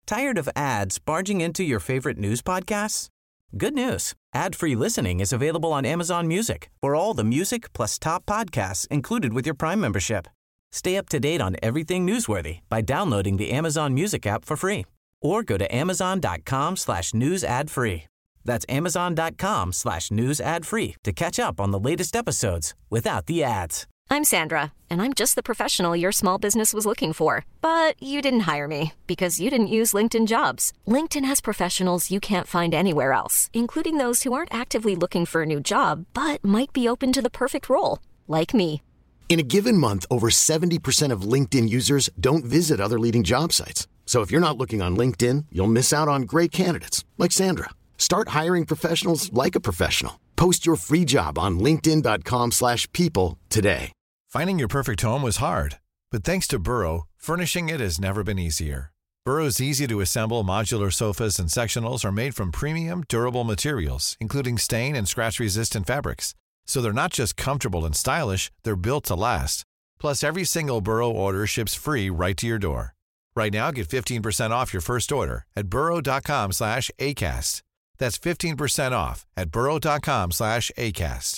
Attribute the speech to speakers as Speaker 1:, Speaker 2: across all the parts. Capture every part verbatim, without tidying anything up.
Speaker 1: Tired of ads barging into your favorite news podcasts? Good news. Ad-free listening is available on Amazon Music for all the music plus top podcasts included with your Prime membership. Stay up to date on everything newsworthy by downloading the Amazon Music app for free or go to amazon.com slash news ad free. That's amazon.com slash news ad free to catch up on the latest episodes without the ads.
Speaker 2: I'm Sandra, and I'm just the professional your small business was looking for. But you didn't hire me because you didn't use LinkedIn Jobs. LinkedIn has professionals you can't find anywhere else, including those who aren't actively looking for a new job, but might be open to the perfect role, like me.
Speaker 3: In a given month, over seventy percent of LinkedIn users don't visit other leading job sites. So if you're not looking on LinkedIn, you'll miss out on great candidates like Sandra. Start hiring professionals like a professional. Post your free job on linkedin.com slash people today.
Speaker 4: Finding your perfect home was hard, but thanks to Burrow, furnishing it has never been easier. Burrow's easy-to-assemble modular sofas and sectionals are made from premium, durable materials, including stain and scratch-resistant fabrics. So they're not just comfortable and stylish, they're built to last. Plus, every single Burrow order ships free right to your door. Right now, get fifteen percent off your first order at burrow.com slash ACAST. That's fifteen percent off at burrow.com slash ACAST.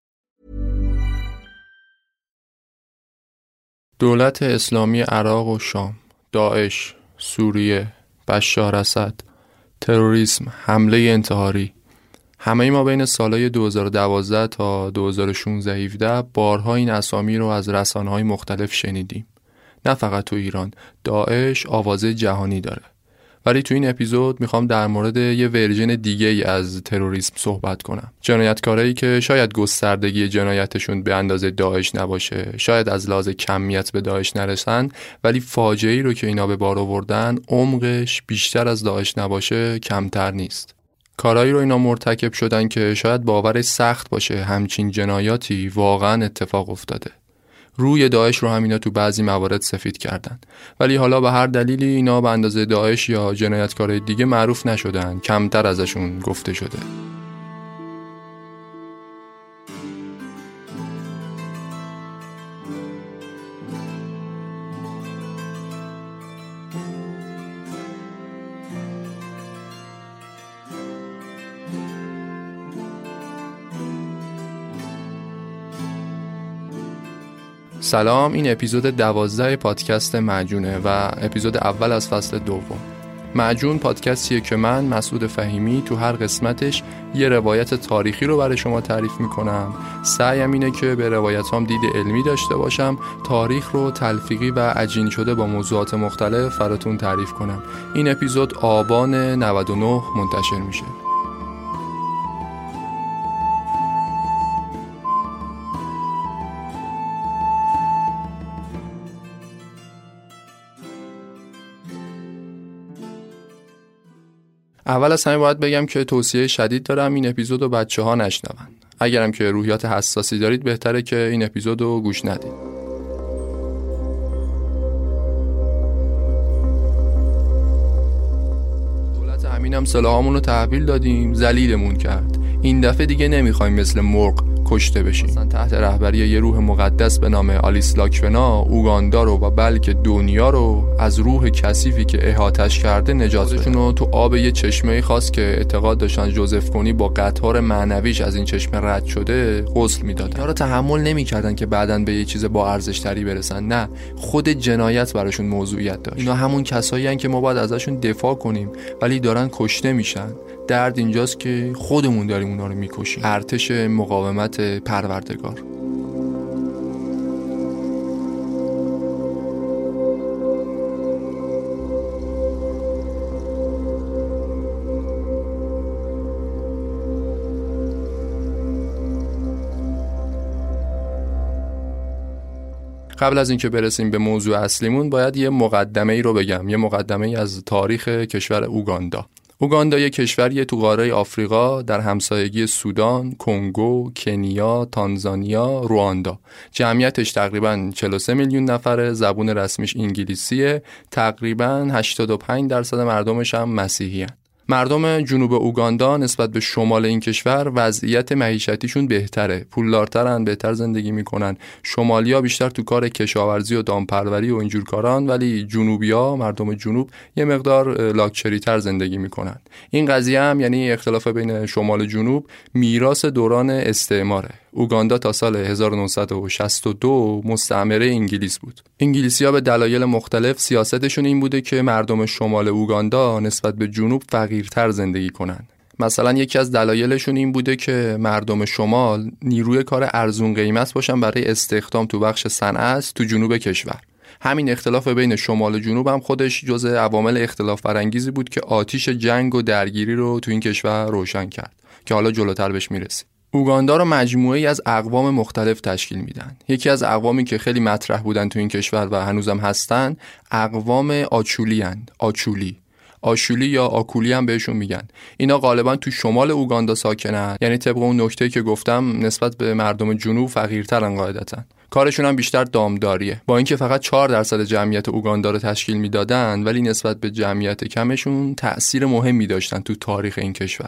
Speaker 5: دولت اسلامی عراق و شام، داعش، سوریه، بشار اسد، تروریسم، حمله انتحاری. همه ما بین سالهای دو هزار و دوازده تا دو هزار و شانزده هفده بارها این اسامی رو از رسانه‌های مختلف شنیدیم. نه فقط تو ایران، داعش آوازه جهانی داره. ولی تو این اپیزود میخوام در مورد یه ورژن دیگه ای از تروریسم صحبت کنم. جنایتکارایی که شاید گستردگی جنایتشون به اندازه داعش نباشه، شاید از لحاظ کمیت به داعش نرسن، ولی فاجعه‌ای رو که اینا به بار آوردن عمقش بیشتر از داعش نباشه کمتر نیست. کارایی رو اینا مرتکب شدن که شاید باورش سخت باشه همچین جنایاتی واقعا اتفاق افتاده. روی داعش رو هم اینا تو بعضی موارد سفید کردن، ولی حالا به هر دلیلی اینا به اندازه داعش یا جنایتکارای دیگه معروف نشدن، کمتر ازشون گفته شده. سلام، این اپیزود دوازده پادکست معجونه و اپیزود اول از فصل دوم. معجون پادکستیه که من مسعود فهیمی تو هر قسمتش یه روایت تاریخی رو برای شما تعریف میکنم. سعیم اینه که به روایتام دید علمی داشته باشم، تاریخ رو تلفیقی و عجین شده با موضوعات مختلف براتون تعریف کنم. این اپیزود آبان نود و نه منتشر میشه. اول از همه باید بگم که توصیه شدید دارم این اپیزودو بچه‌ها نشنون. اگرم که روحیات حساسی دارید بهتره که این اپیزودو گوش ندید. دولت امینم سلاحامون رو تحویل دادیم، ذلیلمون کرد. این دفعه دیگه نمیخوایم مثل مرغ کشته بشیم. مثلا تحت رهبری یه روح مقدس به نام آلیس لاکونا، اوگاندا رو و بلکه دنیا رو از روح کثیفی که احاطش کرده نجات بدن. رو تو آب یه چشمه خاص که اعتقاد داشتن جوزف کونی با قطار معنویش از این چشمه رد شده غسل میدادن. اینا رو تحمل نمیکردن که بعدن به یه چیز با ارزش تری برسن. نه، خود جنایت براشون موضوعیت داشت. اینا همون کسایی هستن که ما باید ازشون دفاع کنیم ولی دارن کشته میشن. درد اینجاست که خودمون داریم اونا رو میکشیم. ارتش مقاومت پروردگار. قبل از اینکه برسیم به موضوع اصلیمون باید یه مقدمه ای رو بگم، یه مقدمه ای از تاریخ کشور اوگاندا. اوگاندا یک کشوریه تو قاره آفریقا در همسایگی سودان، کنگو، کنیا، تانزانیا، رواندا. جمعیتش تقریباً چهل و سه میلیون نفره، زبون رسمیش انگلیسیه، تقریباً هشتاد و پنج درصد مردمش هم مسیحی هستند. مردم جنوب اوگاندا نسبت به شمال این کشور وضعیت معیشتیشون بهتره، پولدارترن، بهتر زندگی میکنن. شمالیا بیشتر تو کار کشاورزی و دامپروری و اینجور کاران، ولی جنوبیا، مردم جنوب، یه مقدار لاکچری تر زندگی میکنن. این قضیه هم یعنی اختلاف بین شمال و جنوب میراث دوران استعماره. اوگاندا تا سال هزار و نهصد و شصت و دو مستعمره انگلیس بود. انگلیسی‌ها به دلایل مختلف سیاستشون این بوده که مردم شمال اوگاندا نسبت به جنوب فقیرتر زندگی کنن. مثلا یکی از دلایلشون این بوده که مردم شمال نیروی کار ارزون قیمت باشن برای استخدام تو بخش صنعت تو جنوب کشور. همین اختلاف بین شمال و جنوب هم خودش جزء عوامل اختلاف برانگیزی بود که آتیش جنگ و درگیری رو تو این کشور روشن کرد که حالا جلوتر بهش میرسیم. اوگاندا رو مجموعه‌ای از اقوام مختلف تشکیل میدن. یکی از اقوامی که خیلی مطرح بودن تو این کشور و هنوزم هستن اقوام آچولی هستند. آچولی آشولی یا آکولی هم بهشون میگن. اینا غالبا تو شمال اوگاندا ساکنن، یعنی طبق اون نکته‌ای که گفتم نسبت به مردم جنوب فقیرترن قاعدتاً. کارشون هم بیشتر دامداریه. با اینکه فقط چهار درصد جمعیت اوگاندا رو تشکیل میدادن، ولی نسبت به جمعیت کمشون تأثیر مهمی داشتن تو تاریخ این کشور.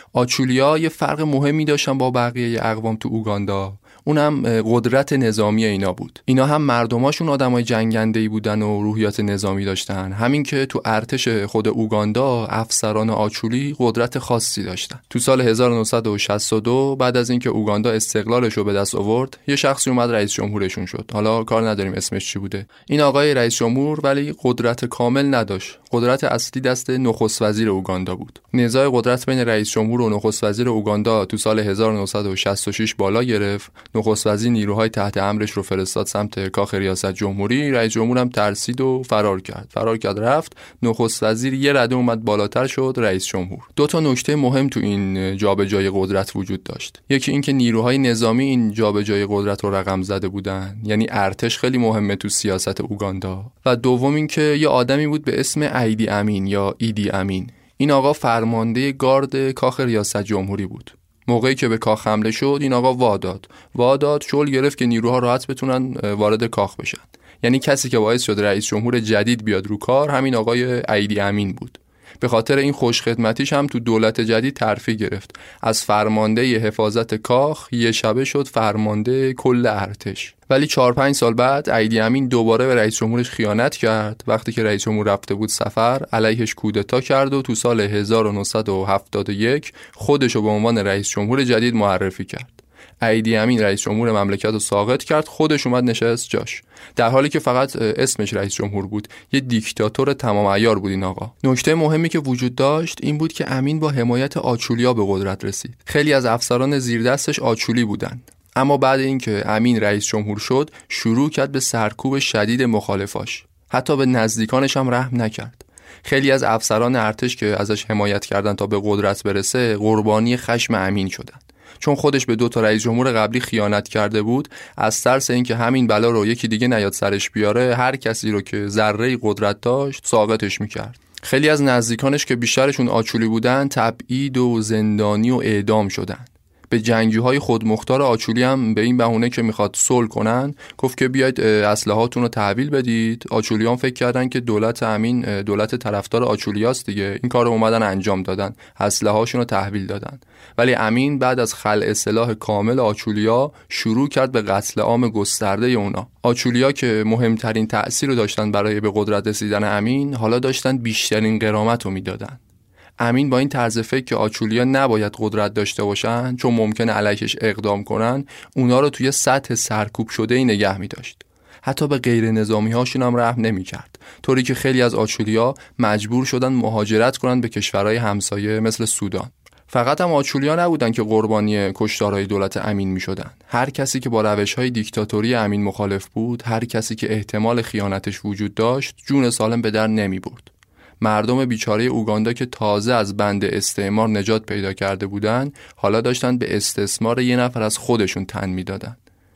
Speaker 5: آچولیا یه فرق مهمی داشتن با بقیه اقوام تو اوگاندا، اونم قدرت نظامی اینا بود. اینا هم مردماشون آدمای جنگنده‌ای بودن و روحیات نظامی داشتن، همین که تو ارتش خود اوگاندا افسران آچولی قدرت خاصی داشتن. تو سال هزار و نهصد و شصت و دو بعد از اینکه اوگاندا استقلالش رو به دست آورد، یه شخصی اومد رئیس جمهورشون شد. حالا کار نداریم اسمش چی بوده. این آقای رئیس جمهور ولی قدرت کامل نداشت. قدرت اصلی دست نخست وزیر اوگاندا بود. نزاع قدرت بین رئیس جمهور و نخست وزیر اوگاندا تو سال هزار و نهصد و شصت و شش بالا گرفت. نخست وزیر نیروهای تحت امرش رو فرستاد سمت کاخ ریاست جمهوری. رئیس جمهور هم ترسید و فرار کرد. فرار کرد رفت. نخست وزیر یه رده اومد بالاتر شد رئیس جمهور. دو تا نکته مهم تو این جابجایی قدرت وجود داشت. یکی اینکه نیروهای نظامی این جابجایی قدرت رو رقم زده بودن، یعنی ارتش خیلی مهمه تو سیاست اوگاندا. و دوم اینکه یه آدمی بود به اسم ایدی امین یا ایدی امین. این آقا فرمانده گارد کاخ ریاست جمهوری بود. موقعی که به کاخ حمله شد این آقا واداد واداد شل گرفت که نیروها راحت بتونن وارد کاخ بشن. یعنی کسی که باعث شد رئیس جمهور جدید بیاد رو کار همین آقای ایدی امین بود. به خاطر این خوشخدمتیش هم تو دولت جدید ترفیع گرفت. از فرمانده حفاظت کاخ یه شبه شد فرمانده کل ارتش. ولی چهار پنج سال بعد ایدی امین دوباره به رئیس جمهورش خیانت کرد. وقتی که رئیس جمهور رفته بود سفر، علیهش کودتا کرد و تو سال هزار و نهصد و هفتاد و یک خودشو به عنوان رئیس جمهور جدید معرفی کرد. ایدی امین رئیس جمهور مملکت رو ساقط کرد، خودش اومد نشست جاش، در حالی که فقط اسمش رئیس جمهور بود. یه دیکتاتور تمام عیار بود این آقا. نکته مهمی که وجود داشت این بود که امین با حمایت آچولیا به قدرت رسید. خیلی از افسران زیر دستش آچولی بودن. اما بعد اینکه امین رئیس جمهور شد، شروع کرد به سرکوب شدید مخالفاش. حتی به نزدیکانش هم رحم نکرد. خیلی از افسران ارتش که ازش حمایت کردن تا به قدرت برسه، قربانی خشم امین شدن. چون خودش به دو تا رئیس جمهور قبلی خیانت کرده بود، از ترس اینکه همین بلا رو یکی دیگه نیاد سرش بیاره، هر کسی رو که ذره قدرت داشت ساقطش میکرد. خیلی از نزدیکانش که بیشترشون آچولی بودن، تبعید و زندانی و اعدام شدن. به جنگجوهای خودمختار آچولی هم به این بهونه که میخواد صلح کنن گفت که بیاید اسلحه‌هاتون رو تحویل بدید. آچولیان فکر کردن که دولت امین دولت طرفدار آچولیاست دیگه، این کار رو اومدن انجام دادن، اسلحه‌هاشون رو تحویل دادن. ولی امین بعد از خلع سلاح کامل آچولیا شروع کرد به قتل عام گسترده اونا. آچولیا که مهمترین تأثیر رو داشتن برای به قدرت رسیدن امین، حالا داشتن بیشترین غرامت رو میدادن. امین با این طرز فکر که آچولیا نباید قدرت داشته باشن چون ممکنه علیهش اقدام کنن، اونا رو توی سطح سرکوب شده‌ای نگه می داشت. حتی به غیر نظامی هاشون هم رحم نمی کرد، طوری که خیلی از آچولیا مجبور شدن مهاجرت کنن به کشورهای همسایه مثل سودان. فقط هم آچولیا نبودن که قربانی کشتارهای دولت امین می شدن. هر کسی که با روش‌های دیکتاتوری امین مخالف بود، هر کسی که احتمال خیانتش وجود داشت، جون سالم به در نمی برد. مردم بیچاره اوگاندا که تازه از بند استعمار نجات پیدا کرده بودن، حالا داشتن به استثمار یه نفر از خودشون تن میدادن.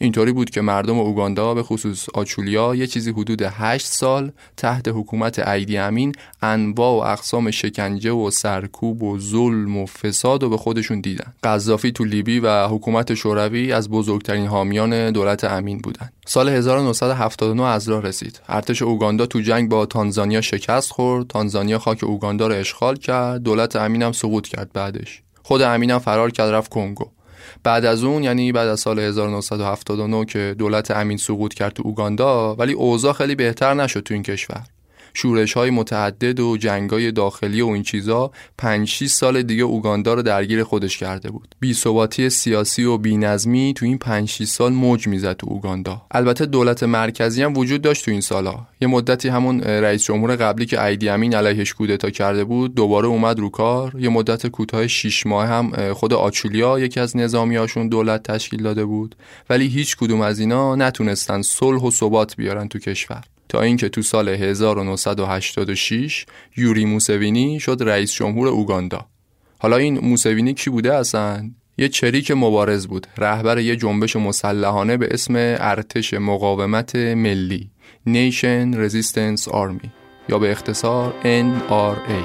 Speaker 5: اینطوری بود که مردم اوگاندا به خصوص آچولیا یه چیزی حدود هشت سال تحت حکومت ایدی امین انواع و اقسام شکنجه و سرکوب و ظلم و فساد رو به خودشون دیدن. قذافی تو لیبی و حکومت شوروی از بزرگترین حامیان دولت امین بودن. سال هزار و نهصد و هفتاد و نه از راه رسید. ارتش اوگاندا تو جنگ با تانزانیا شکست خورد. تانزانیا خاک اوگاندا رو اشغال کرد. دولت امین هم سقوط کرد. بعدش خود امین هم فرار کرد رفت کنگو. بعد از اون، یعنی بعد از سال هزار و نهصد و هفتاد و نه که دولت امین سقوط کرد تو اوگاندا، ولی اوضاع خیلی بهتر نشد تو این کشور. شورش‌های متعدد و جنگ‌های داخلی و این چیزا پنج شش سال دیگه اوگاندا رو درگیر خودش کرده بود. بی‌ثباتی سیاسی و بی‌نظمی تو این پنج شش سال موج میزد تو اوگاندا. البته دولت مرکزی هم وجود داشت تو این سالا. یه مدتی همون رئیس جمهور قبلی که ایدی امین علیهش کودتا کرده بود دوباره اومد رو کار. یه مدت کوتاه شش ماه هم خود آچولیا یکی از نظامیاشون دولت تشکیل داده بود، ولی هیچ کدوم از اینا نتونستن صلح و ثبات بیارن تو کشور. تا اینکه تو سال هزار و نهصد و هشتاد و شش یوری موسوینی شد رئیس جمهور اوگاندا. حالا این موسوینی کی بوده اصلا؟ یه چریک مبارز بود، رهبر یه جنبش مسلحانه به اسم ارتش مقاومت ملی Nation Resistance Army یا به اختصار ان آر ای.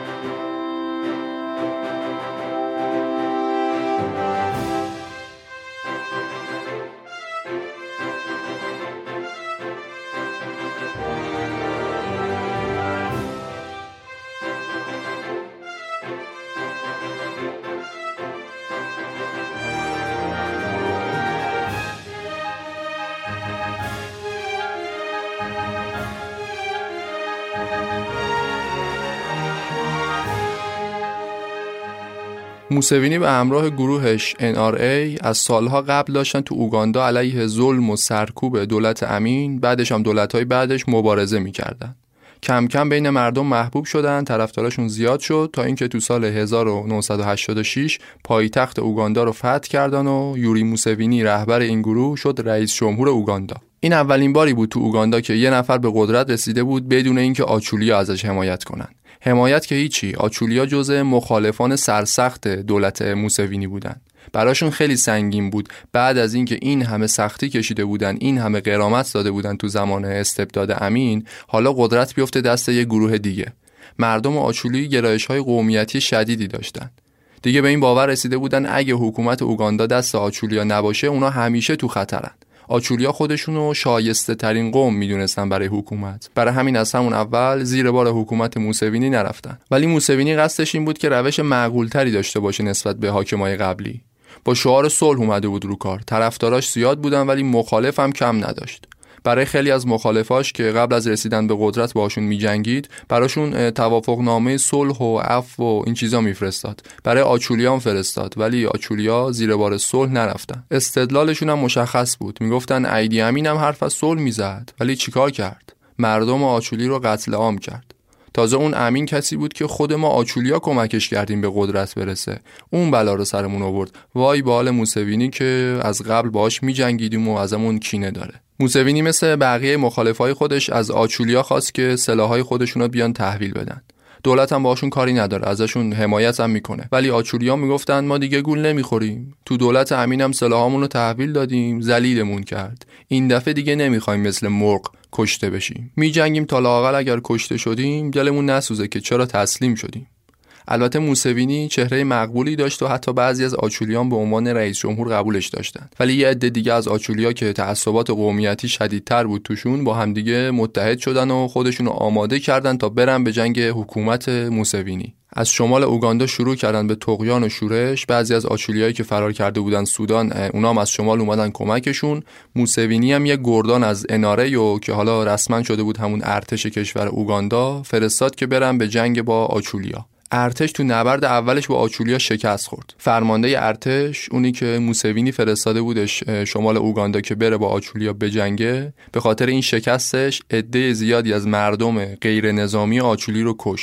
Speaker 5: موسوینی به همراه گروهش ان آر ای از سالها قبل داشتن تو اوگاندا علیه ظلم و سرکوب دولت امین، بعدش هم دولت‌های بعدش مبارزه می‌کردن. کم کم بین مردم محبوب شدن، طرفداراشون زیاد شد تا اینکه تو سال هزار و نهصد و هشتاد و شش پایتخت اوگاندا رو فتح کردن و یوری موسوینی رهبر این گروه شد رئیس جمهور اوگاندا. این اولین باری بود تو اوگاندا که یه نفر به قدرت رسیده بود بدون اینکه آچولیا ازش حمایت کنن. حمایت که هیچی، آچولیا جزء مخالفان سرسخت دولت موسوینی بودن. براشون خیلی سنگین بود بعد از اینکه این همه سختی کشیده بودن، این همه غرامت داده بودن تو زمان استبداد امین، حالا قدرت بیفته دست یه گروه دیگه. مردم آچولی گرایش‌های قومیتی شدیدی داشتن. دیگه به این باور رسیده بودن اگه حکومت اوگاندا دست آچولیا نباشه اونا همیشه تو خطرن. آچولیا خودشونو شایسته ترین قوم میدونستن برای حکومت. برای همین از همون اول زیر بار حکومت موسوینی نرفتن. ولی موسوینی قصدش این بود که روش معقول تری داشته باشه نسبت به حاکمای قبلی. با شعار صلح اومده بود رو کار. طرفداراش زیاد بودن ولی مخالف هم کم نداشت. برای خیلی از مخالفاش که قبل از رسیدن به قدرت باشون میجنگید، براشون توافقنامه صلح و عفو و این چیزا میفرستاد. برای آچولیا هم فرستاد ولی آچولیا زیر بار صلح نرفتن. استدلالشون هم مشخص بود. میگفتن ایدی امین هم حرف از صلح میزد ولی چیکار کرد؟ مردم آچولی رو قتل عام کرد. تازه اون امین کسی بود که خود ما آچولیا کمکش کردیم به قدرت برسه. اون بلا رو سرمون آورد. وای به حال موسوینی که از قبل باهاش میجنگیدیم و ازمون کینه داره. موسوینی مثل بقیه مخالفای خودش از آچولیا خواست که سلاحای خودشون رو بیان تحویل بدن. دولت هم باشون کاری نداره، ازشون حمایت هم میکنه. ولی آچولیا میگفتن ما دیگه گول نمیخوریم. تو دولت امین هم سلاحامون رو تحویل دادیم، ذلیلمون کرد. این دفعه دیگه نمیخوایم مثل مرغ کشته بشیم. میجنگیم تا لااقل اگر کشته شدیم دلمون نسوزه که چرا تسلیم شدیم. البته موسوینی چهره مقبولی داشت و حتی بعضی از آچولیان به عنوان رئیس جمهور قبولش داشتن. ولی یه عده دیگه از آچولیا که تعصبات قومیتی شدیدتر بود توشون با همدیگه متحد شدن و خودشونو آماده کردن تا برن به جنگ حکومت موسوینی. از شمال اوگاندا شروع کردن به طغیان و شورش. بعضی از آچولیایی که فرار کرده بودن سودان، اونا هم از شمال اومدن کمکشون. موسوینی هم یه گردان از اناره و که حالا رسما شده بود همون ارتش کشور اوگاندا فرستاد که برن به جنگ با آچولیا. ارتش تو نبرد اولش با آچولیا شکست خورد. فرمانده ارتش، اونی که موسوینی فرستاده بودش شمال اوگاندا که بره با آچولیا بجنگه، به خاطر این شکستش عده زیادی از مردم غیر نظامی آچولی رو کشت.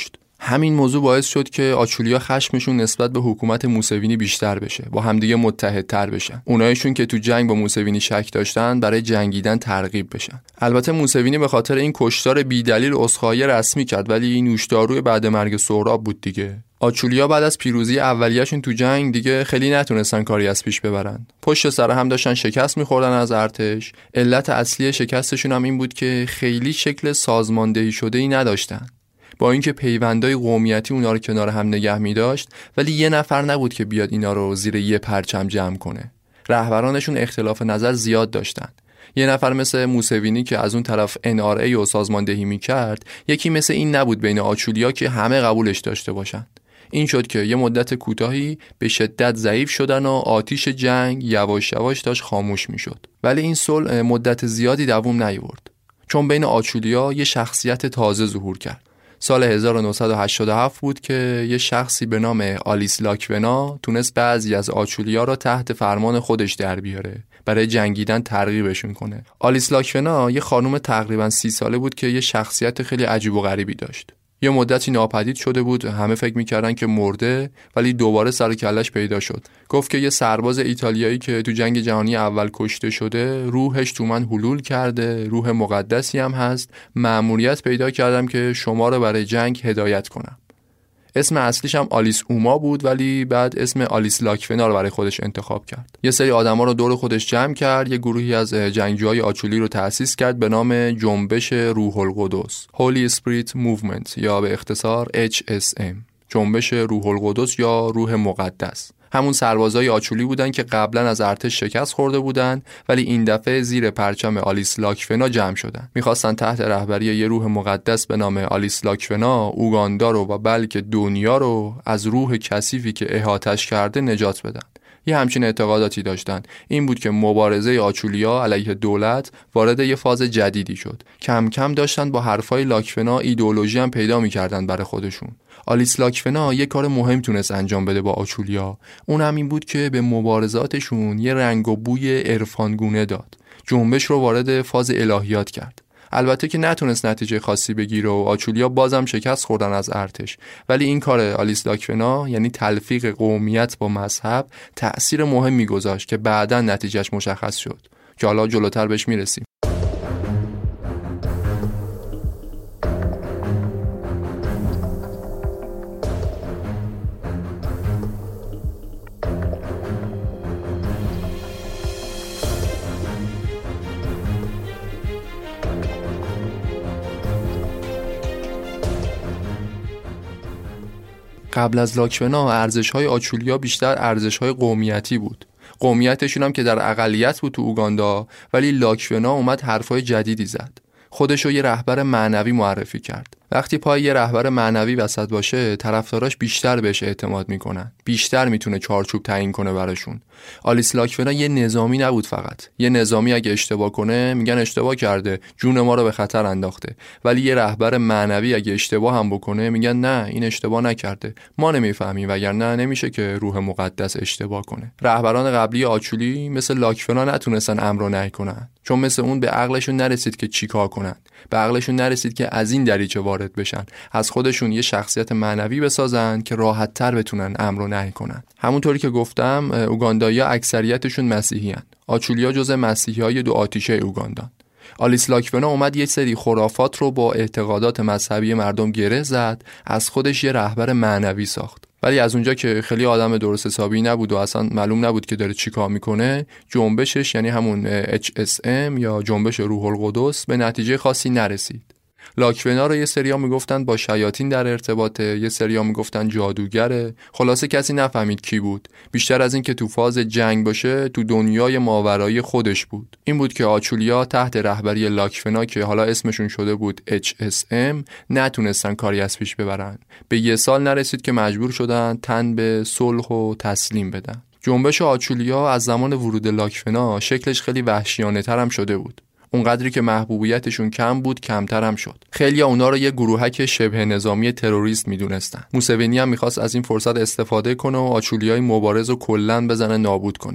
Speaker 5: همین موضوع باعث شد که آچولیا خشمشون نسبت به حکومت موسوینی بیشتر بشه، با همدیگه متحدتر بشن. اونایشون که تو جنگ با موسوینی شک داشتن برای جنگیدن ترغیب بشن. البته موسوینی به خاطر این کشتار بی‌دلیل عذرخواهی رسمی کرد، ولی این نوشداروی بعد مرگ سهراب بود دیگه. آچولیا بعد از پیروزی اولیه‌شون تو جنگ دیگه خیلی نتونستن کاری از پیش ببرن. پشت سر هم داشتن شکست می‌خوردن از ارتش. علت اصلی شکستشون هم این بود که خیلی شکل سازماندهی شده‌ای نداشتن. با اینکه پیوندای قومیتی اونا رو کنار هم نگه می‌داشت، ولی یه نفر نبود که بیاد اینا رو زیر یه پرچم جمع کنه. رهبرانشون اختلاف نظر زیاد داشتن. یه نفر مثل موسوینی که از اون طرف ان آر ای و سازماندهی می‌کرد، یکی مثل این نبود بین آچولیا که همه قبولش داشته باشن. این شد که یه مدت کوتاهی به شدت ضعیف شدن و آتیش جنگ یواش یواش داشت خاموش میشد. ولی این صلح مدت زیادی دوام نیاورد، چون بین آچولیا یه شخصیت تازه ظهور کرد. سال هزار و نهصد و هشتاد و هفت بود که یه شخصی به نام آلیس لاکونا تونست بعضی از آچولیا را تحت فرمان خودش در بیاره، برای جنگیدن ترغیبشون کنه. آلیس لاکونا یه خانم تقریبا سی ساله بود که یه شخصیت خیلی عجیب و غریبی داشت. یه مدتی ناپدید شده بود، همه فکر می‌کردن که مرده، ولی دوباره سر و کله‌اش پیدا شد. گفت که یه سرباز ایتالیایی که تو جنگ جهانی اول کشته شده، روحش تو من حلول کرده، روح مقدسی هم هست. مأموریت پیدا کردم که شما رو برای جنگ هدایت کنم. اسم اصلیش هم آلیس اوما بود، ولی بعد اسم آلیس لاکونا رو برای خودش انتخاب کرد. یه سری آدما رو دور خودش جمع کرد، یه گروهی از جنگجوهای آچولی رو تأسیس کرد به نام جنبش روح القدس، Holy Spirit Movement، یا به اختصار اچ اس ام، جنبش روح القدس یا روح مقدس. همون سربازای آچولی بودن که قبلا از ارتش شکست خورده بودن، ولی این دفعه زیر پرچم آلیس لاکونا جمع شدن. میخواستن تحت رهبری یه روح مقدس به نام آلیس لاکونا اوگاندا رو و بلکه دنیا رو از روح کثیفی که احاطش کرده نجات بدن. یه همچین اعتقاداتی داشتن. این بود که مبارزه آچولیا علیه دولت وارد یه فاز جدیدی شد. کم کم داشتن با حرفای لاکونا ایدئولوژی هم پیدا می‌کردن برای خودشون. آلیس لاکونا یه کار مهم تونست انجام بده با آچولیا. اون هم این بود که به مبارزاتشون یه رنگ و بوی عرفانگونه داد. جنبش رو وارد فاز الهیات کرد. البته که نتونست نتیجه خاصی بگیره و آچولیا بازم شکست خوردن از ارتش، ولی این کار آلیس لاکونا، یعنی تلفیق قومیت با مذهب، تأثیر مهمی گذاشت که بعداً نتیجهش مشخص شد که حالا جلوتر بهش میرسیم. قبل از لاکونا ارزش‌های آچولیا بیشتر ارزش‌های قومیتی بود. قومیتشون هم که در اقلیت بود تو اوگاندا، ولی لاکونا اومد حرفای جدیدی زد. خودشو یه رهبر معنوی معرفی کرد. وقتی پای یه رهبر معنوی وسط باشه، طرفداراش بیشتر بهش اعتماد میکنن، بیشتر میتونه چارچوب تعیین کنه براشون. آلیس لاکونا یه نظامی نبود فقط. یه نظامی اگه اشتباه کنه میگن اشتباه کرده، جون ما رو به خطر انداخته. ولی یه رهبر معنوی اگه اشتباه هم بکنه میگن نه، این اشتباه نکرده، ما نمیفهمیم، وگرنه نمیشه که روح مقدس اشتباه کنه. رهبران قبلی آچولی مثل لاکونا نتونستن امر و نهی کنن، چون مثل اون به عقلشون نرسید که چیکار کنن. به عقلشون نرسید که از این دریچه وارد بشن، از خودشون یه شخصیت معنوی بسازن که راحت‌تر بتونن امر و نهی کنن. همونطوری که گفتم، اوگاندایی‌ها اکثریتشون مسیحی‌ان. آچولیا جزء مسیحی‌های دو آتیشه اوگاندان. آلیس لاکونا اومد یه سری خرافات رو با اعتقادات مذهبی مردم گره زد، از خودش یه رهبر معنوی ساخت. ولی از اونجا که خیلی آدم درست حسابی نبود و اصلا معلوم نبود که داره چی کار میکنه، جنبشش یعنی همون اچ اس ام یا جنبش روح القدس به نتیجه خاصی نرسید. لاکونا رو یه سریا میگفتن با شیاطین در ارتباطه، یه سریا میگفتن جادوگره. خلاصه کسی نفهمید کی بود. بیشتر از این که تو فاز جنگ باشه، تو دنیای ماورایی خودش بود. این بود که آچولیا تحت رهبری لاکونا که حالا اسمشون شده بود اچ اس ام نتونستن کاری از پیش ببرن. به یه سال نرسید که مجبور شدن تن به صلح و تسلیم بدن. جنبش آچولیا از زمان ورود لاکونا شکلش خیلی وحشیانه تر هم شده بود. اونقدری که محبوبیتشون کم بود، کمتر هم شد. خیلی اونا رو یه گروهک شبه نظامی تروریست میدونستن. موسوینی هم میخواست از این فرصت استفاده کنه و آچولیای مبارز رو کلاً بزنه نابود کنه.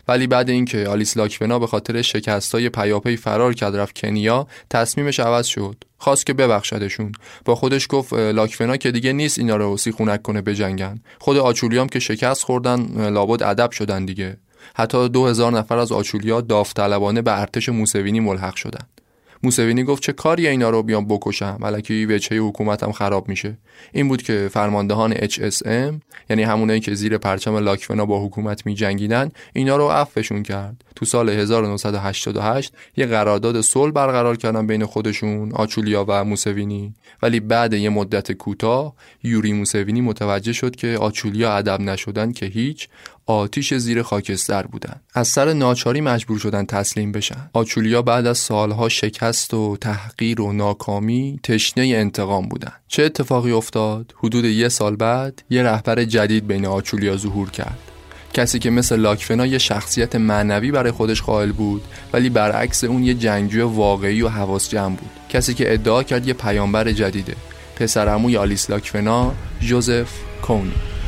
Speaker 5: ولی بعد اینکه آلیس لاکونا به خاطر شکستای پیاپی فرار کرد رفت کنیا، تصمیمش عوض شد. خواست که ببخشدشون. با خودش گفت لاکونا که دیگه نیست اینا رو سیخونک کنه بجنگن. خود آچولیام که شکست خوردن لابد ادب شدن دیگه. حتی دو هزار نفر از آچولیا داوطلبانه به ارتش موسوینی ملحق شدن. موسوینی گفت چه کاری اینا رو بیام بکشم، الکی وجهه حکومتم خراب میشه. این بود که فرماندهان اچ اس ام، یعنی همونایی که زیر پرچم لاکونا با حکومت میجنگیدن، اینا رو عفوشون کرد. تو سال هزار و نهصد و هشتاد و هشت یه قرارداد صلح برقرار کردن بین خودشون، آچولیا و موسوینی. ولی بعد یه مدت کوتاه یوری موسوینی متوجه شد که آچولیا ادب نشدن که هیچ، آتیش زیر خاکستر بودن. از سر ناچاری مجبور شدن تسلیم بشن. آچولیا بعد از سالها شکست و تحقیر و ناکامی تشنه انتقام بودن. چه اتفاقی افتاد؟ حدود یه سال بعد یه رهبر جدید بین آچولیا ظهور کرد. کسی که مثل لاکونا یه شخصیت معنوی برای خودش قائل بود، ولی برعکس اون یه جنگجوی واقعی و حواس جمع بود. کسی که ادعا کرد یه پیامبر جدیده. پسرعموی آلیس لاکونا، ژوزف کونی.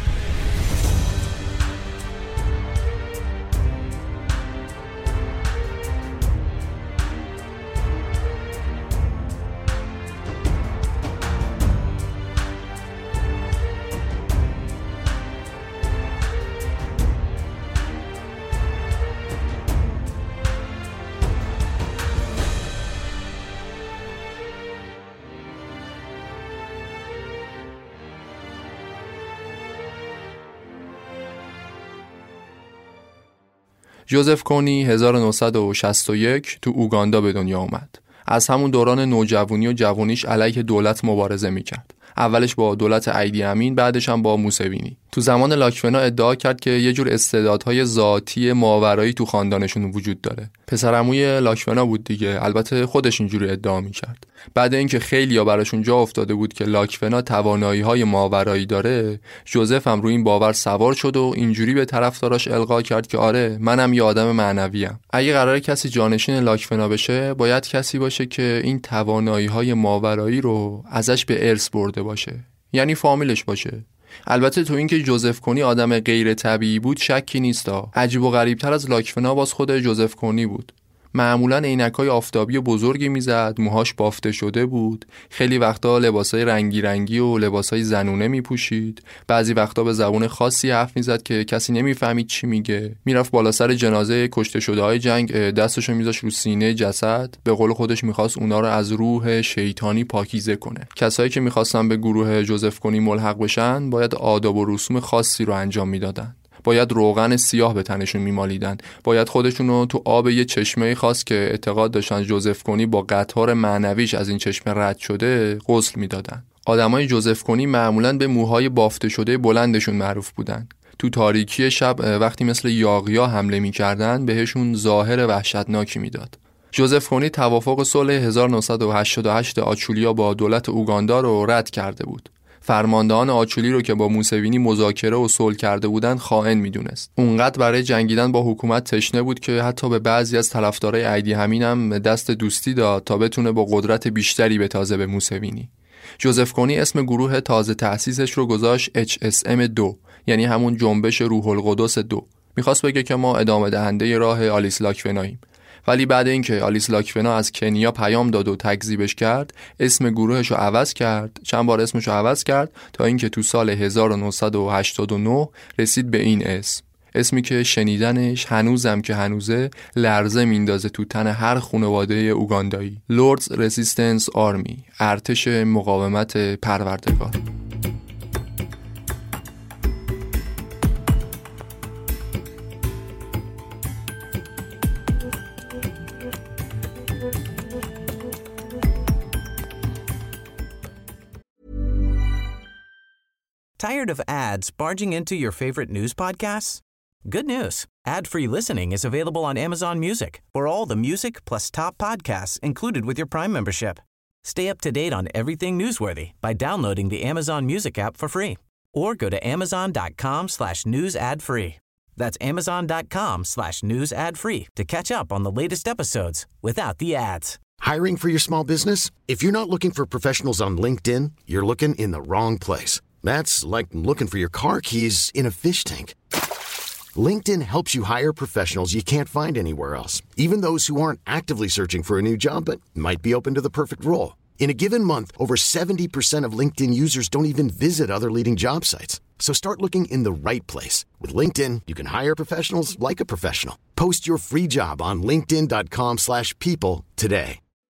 Speaker 5: ژوزف کونی هزار و نهصد و شصت و یک تو اوگاندا به دنیا اومد. از همون دوران نوجوانی و جوانیش علیه دولت مبارزه میکرد. اولش با دولت ایدی امین، بعدش هم با موسوینی. تو زمان لاکونا ادعا کرد که یه جور استعدادهای ذاتی ماورایی تو خاندانشون وجود داره. پسرعموی لاکونا بود دیگه، البته خودش اینجوری ادعا میکرد. بعد اینکه خیلیا براشون جا افتاده بود که لاکونا توانایی‌های ماورایی داره، ژوزف هم روی این باور سوار شد و اینجوری به طرفداراش القا کرد که آره، منم یه آدم معنوی‌ام. اگه قراره کسی جانشین لاکونا بشه، باید کسی باشه که این توانایی‌های ماورایی رو ازش به ارث برده باشه، یعنی فامیلش باشه. البته تو اینکه ژوزف کونی آدم غیر طبیعی بود شکی نیستا. عجیب و غریب‌تر از لاکونا باز خود ژوزف کونی بود. معمولاً عینک‌های آفتابی بزرگی میزد، موهاش بافته شده بود، خیلی وقتا لباسای رنگی رنگی و لباسای زنونه میپوشید، بعضی وقتا به زبون خاصی حرف میزد که کسی نمیفهمید چی میگه. میرفت بالا سر جنازه کشته شده‌های جنگ، دستشو میذاشت رو سینه جسد، به قول خودش میخواست اونا رو از روح شیطانی پاکیزه کنه. کسایی که میخواستن به گروه ژوزف کونی ملحق بشن، باید آداب و رسوم خاصی رو انجام میدادن. باید روغن سیاه به تنشون میمالیدن، باید خودشونو تو آب یه چشمه خاص که اعتقاد داشتن ژوزف کونی با قطار معنویش از این چشمه رد شده غسل میدادن. آدمای ژوزف کونی معمولاً به موهای بافته شده بلندشون معروف بودن. تو تاریکی شب وقتی مثل یاغیا حمله میکردن، بهشون ظاهر وحشتناکی میداد. ژوزف کونی توافق صلح هزار و نهصد و هشتاد و هشت آچولیا با دولت اوگاندا رو رد کرده بود. فرماندهان آچولی رو که با موسوینی مذاکره و صلح کرده بودن خائن میدونست. اونقدر برای جنگیدن با حکومت تشنه بود که حتی به بعضی از طرفدارای ایدی امین هم دست دوستی داد تا بتونه با قدرت بیشتری بتازه به موسوینی. ژوزف کونی اسم گروه تازه تأسیسش رو گذاشت اچ اس ام دو، یعنی همون جنبش روح القدس دو. میخواست بگه که ما ادامه دهنده راه آلیس لاکوناییم. ولی بعد اینکه آلیس لاکونا از کنیا پیام داد و تکذیبش کرد، اسم گروهش رو عوض کرد، چند بار اسمش رو عوض کرد تا اینکه تو سال هزار و نهصد و هشتاد و نه رسید به این اسم. اسمی که شنیدنش هنوزم که هنوزه لرزه میندازه تو تن هر خانواده اوگاندایی. لوردز رزیستنس آرمی، ارتش مقاومت پروردگار.
Speaker 1: Tired of ads barging into your favorite news podcasts? Good news. Ad-free listening is available on Amazon Music for all the music plus top podcasts included with your Prime membership. Stay up to date on everything newsworthy by downloading the Amazon Music app for free or go to amazon.com slash news ad free. That's amazon.com slash news ad free to catch up on the latest episodes without the ads.
Speaker 3: Hiring for your small business? If you're not looking for professionals on LinkedIn, you're looking in the wrong place. That's like looking for your car keys in a fish tank. LinkedIn helps you hire professionals you can't find anywhere else, even those who aren't actively searching for a new job but might be open to the perfect role. In a given month, over seventy percent of LinkedIn users don't even visit other leading job sites. So start looking in the right place. With LinkedIn, you can hire professionals like a professional. Post your free job on linkedin dot com slash people today.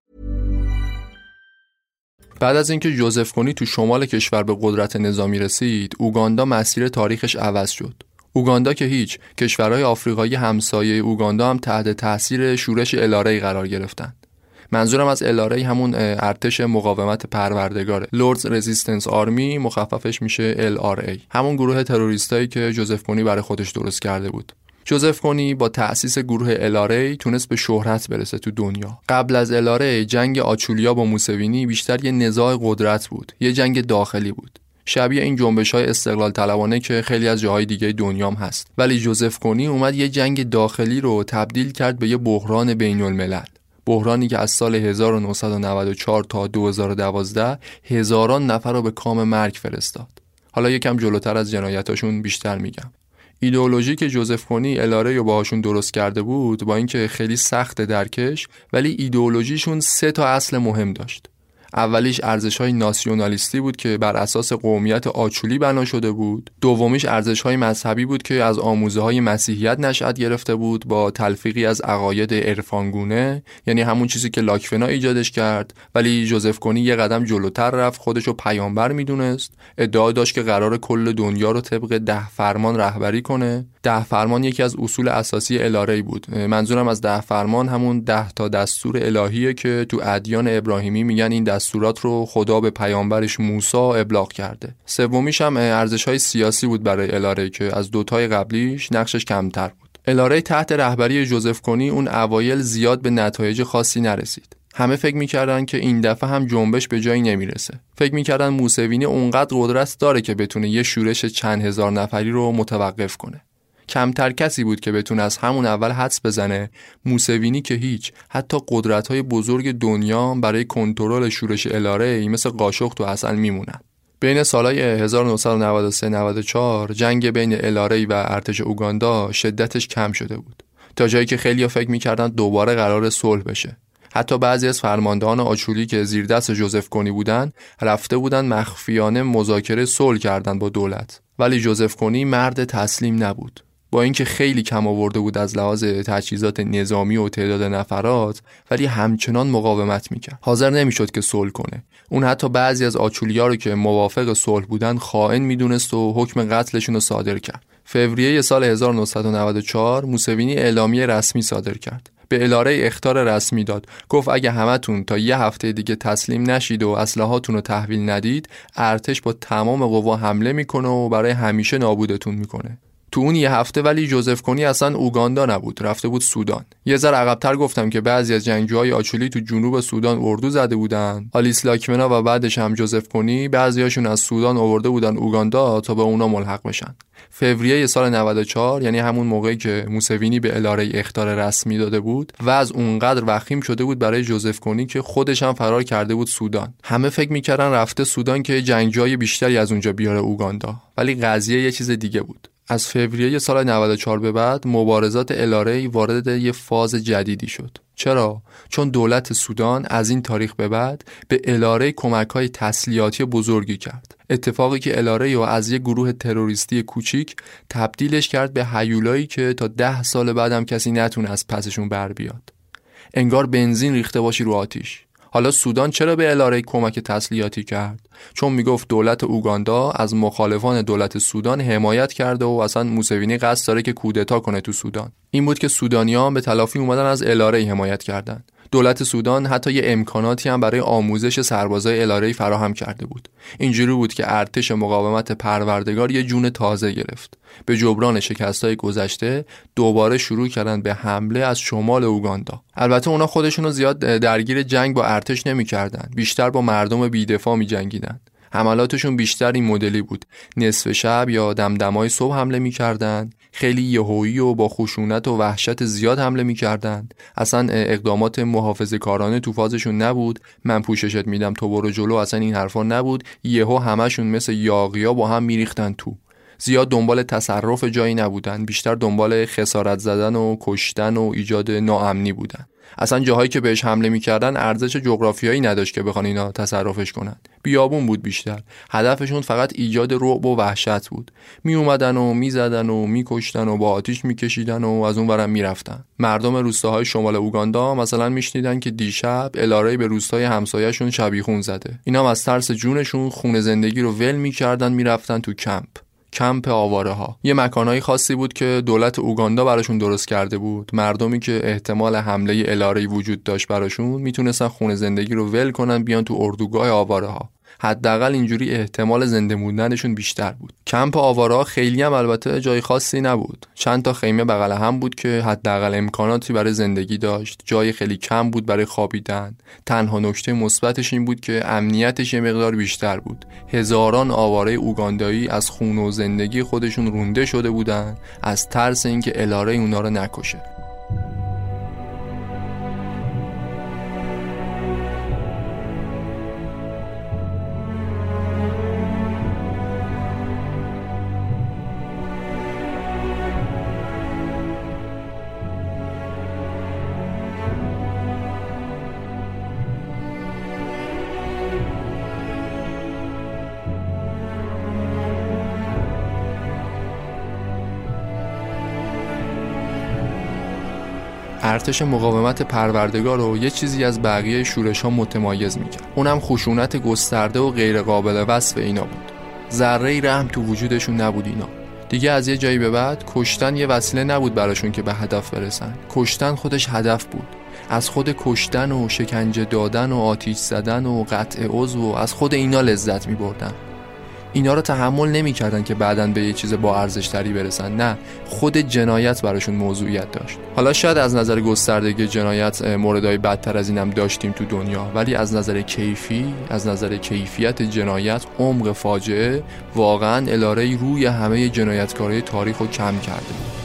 Speaker 5: بعد از اینکه جوزف کونی تو شمال کشور به قدرت نظامی رسید، اوگاندا مسیر تاریخش عوض شد. اوگاندا که هیچ، کشورهای آفریقایی همسایه اوگاندا هم تحت تاثیر شورش ال‌آر‌ای قرار گرفتند. منظورم از ال‌آر‌ای همون ارتش مقاومت پروردگاره. لوردز رزیستنس آرمی، مخففش میشه ال آر ای. همون گروه تروریستایی که جوزف کونی برای خودش درست کرده بود. جوزف کونی با تأسیس گروه ال آر ای تونست به شهرت برسه تو دنیا. قبل از ال آر ای جنگ آچولیا با موسوینی بیشتر یه نزاع قدرت بود، یه جنگ داخلی بود. شبیه این جنبش‌های استقلال طلبانه که خیلی از جاهای دیگه دنیام هست. ولی جوزف کونی اومد یه جنگ داخلی رو تبدیل کرد به یه بحران بین‌الملل. بحرانی که از سال هزار و نهصد و نود و چهار تا دو هزار و دوازده هزاران نفر رو به کام مرگ فرستاد. حالا یکم جلوتر از جنایتاشون بیشتر میگم. ایدئولوژی که جوزف کونی ال آر ای رو باهاشون درست کرده بود، با اینکه خیلی سخت درکش، ولی ایدئولوژیشون سه تا اصل مهم داشت. اولیش ارزش‌های ناسیونالیستی بود که بر اساس قومیت آچولی بنا شده بود. دومیش ارزش‌های مذهبی بود که از آموزه‌های مسیحیت نشأت گرفته بود با تلفیقی از عقاید عرفانگونه، یعنی همون چیزی که لاکفنا ایجادش کرد. ولی جوزف کونی یه قدم جلوتر رفت، خودشو پیامبر میدونست. ادعا داشت که قرار کل دنیا رو طبق ده فرمان رهبری کنه. ده فرمان یکی از اصول اساسی ال آر ای بود. منظورم از ده فرمان همون ده تا دستور الهیه که تو ادیان ابراهیمی میگن این دستورات رو خدا به پیامبرش موسی ابلاغ کرده. سومیش هم ارزش‌های سیاسی بود برای ال آر ای که از دوتای قبلیش نقشش کمتر بود. ال آر ای تحت رهبری جوزف کونی اون اوایل زیاد به نتایج خاصی نرسید. همه فکر می‌کردن که این دفعه هم جنبش به جایی نمیرسه. فکر می‌کردن موسوینی اونقدر قدرت داره که بتونه یه شورش چند هزار نفری رو متوقف کنه. کمتر کسی بود که بتونه از همون اول حدس بزنه موسوینی که هیچ، حتی قدرت‌های بزرگ دنیا برای کنترل شورش ال آر ای مثل قاشق تو اصل میمونن. بین سالهای هزار و نهصد و نود و سه نود و چهار جنگ بین ال آر ای و ارتش اوگاندا شدتش کم شده بود، تا جایی که خیلی‌ها فکر می‌کردن دوباره قرار صلح بشه. حتی بعضی از فرماندهان آچولی که زیر دست جوزف کونی بودن رفته بودن مخفیانه مذاکره صلح کردن با دولت. ولی جوزف کونی مرد تسلیم نبود. با اینکه خیلی کم آورده بود از لحاظ تجهیزات نظامی و تعداد نفرات، ولی همچنان مقاومت میکرد. حاضر نمیشد که صلح کنه. اون حتی بعضی از آچولیا رو که موافق صلح بودن خائن میدونست و حکم قتلشون رو صادر کرد. فوریه سال هزار و نهصد و نود و چهار موسوینی اعلامیه رسمی صادر کرد. به ال آر ای اخطار رسمی داد. گفت اگه همتون تا یه هفته دیگه تسلیم نشید و اسلحه‌هاتون رو تحویل ندید، ارتش با تمام قوا حمله میکنه و برای همیشه نابودتون میکنه. تو اون یه هفته ولی جوزف کونی اصلا اوگاندا نبود، رفته بود سودان. یه ذره عقب‌تر گفتم که بعضی از جنگجوهای آچولی تو جنوب سودان اردو زده بودن. آلیس لاکمنا و بعدش هم جوزف کونی بعضیاشون از سودان آورده بودن اوگاندا تا به اونا ملحق بشن. فوریه سال نود و چهار، یعنی همون موقعی که موسوینی به ال آر ای اخطار رسمی داده بود، و از اونقدر وخیم شده بود برای جوزف کونی که خودش هم فرار کرده بود سودان. همه فکر می‌کردن رفته سودان که جنگجوی بیشتری از اونجا بیاره اوگاندا، ولی قضیه یه چیز دیگه بود. از فوریه سال نود و چهار به بعد مبارزات ال آر ای وارد یه فاز جدیدی شد. چرا؟ چون دولت سودان از این تاریخ به بعد به ال آر ای کمک‌های تسلیحاتی بزرگی کرد. اتفاقی که ال آر ای رو از یه گروه تروریستی کوچیک تبدیلش کرد به هیولایی که تا ده سال بعدم کسی نتونه از پسشون بر بیاد. انگار بنزین ریخته باشی رو آتیش. حالا سودان چرا به ال آر ای کمک تسلیحاتی کرد؟ چون میگفت دولت اوگاندا از مخالفان دولت سودان حمایت کرده و اصلا موسوینی قصد داره که کودتا کنه تو سودان. این بود که سودانیان به تلافی اومدن از ال آر ای حمایت کردن. دولت سودان حتی یه امکاناتی هم برای آموزش سربازای ال آر ای فراهم کرده بود. اینجوری بود که ارتش مقاومت پروردگار یه جون تازه گرفت. به جبران شکست‌های گذشته دوباره شروع کردن به حمله از شمال اوگاندا. البته اونا خودشونو زیاد درگیر جنگ با ارتش نمی‌کردن، بیشتر با مردم بی‌دفاع می‌جنگیدن. حملاتشون بیشتر این مدلی بود: نصف شب یا دمدمای صبح حمله می‌کردن، خیلی یهویی و با خشونت و وحشت زیاد حمله می‌کردن. اصلا اقدامات محافظه‌کارانه تو فازشون نبود. من پوششت میدم تو برو جلو، اصلا این حرفا نبود. یهو همشون مثل یاغیا با هم میریختن تو. زیاد دنبال تصرف جایی نبودن، بیشتر دنبال خسارت زدن و کشتن و ایجاد ناامنی بودن. اصلا جاهایی که بهش حمله میکردن ارزش جغرافیایی نداشت که بخوان اینا تصرفش کنن. بیابون بود بیشتر. هدفشون فقط ایجاد رعب و وحشت بود. می اومدن و میزدن و میکشتن و با آتیش میکشیدن و از اون ورم میرفتن. مردم روستاهای شمال اوگاندا مثلا میشنیدن که دیشب الارای به روستای همسایه‌شون شبیخون زده. اینا از ترس جونشون خونه زندگی رو ول میکردن، میرفتن تو کمپ. کمپ آواره ها یه مکانهای خاصی بود که دولت اوگاندا براشون درست کرده بود. مردمی که احتمال حمله الاره‌ای وجود داشت براشون میتونستن خونه زندگی رو ول کنن بیان تو اردوگاه آواره ها. حداقل اینجوری احتمال زنده موندنشون بیشتر بود. کمپ آواره ها خیلی هم البته جای خاصی نبود. چند تا خیمه بغل هم بود که حداقل امکاناتی برای زندگی داشت. جای خیلی کم بود برای خوابیدن. تنها نکته مثبتش این بود که امنیتش یه مقدار بیشتر بود. هزاران آواره اوگاندایی از خونه و زندگی خودشون رونده شده بودن از ترس اینکه الاره اونا رو نکشه. ارتش مقاومت پروردگار رو یه چیزی از بقیه شورش‌ها متمایز می‌کرد. اونم خشونت گسترده و غیر قابل وصف اینا بود. ذره‌ای رحم تو وجودشون نبود اینا. دیگه از یه جایی به بعد کشتن یه وسیله نبود براشون که به هدف برسن. کشتن خودش هدف بود. از خود کشتن و شکنجه دادن و آتیش زدن و قطع عضو و از خود اینا لذت می‌بردن. اینا رو تحمل نمی‌کردن که بعداً به یه چیز با ارزش تری برسن. نه، خود جنایت براشون موضوعیت داشت. حالا شاید از نظر گستردگی جنایت موردهای بدتر از اینم داشتیم تو دنیا، ولی از نظر کیفی، از نظر کیفیت جنایت، عمق فاجعه واقعاً الاره‌ای روی همه جنایتکارای تاریخ رو کم کرده بود.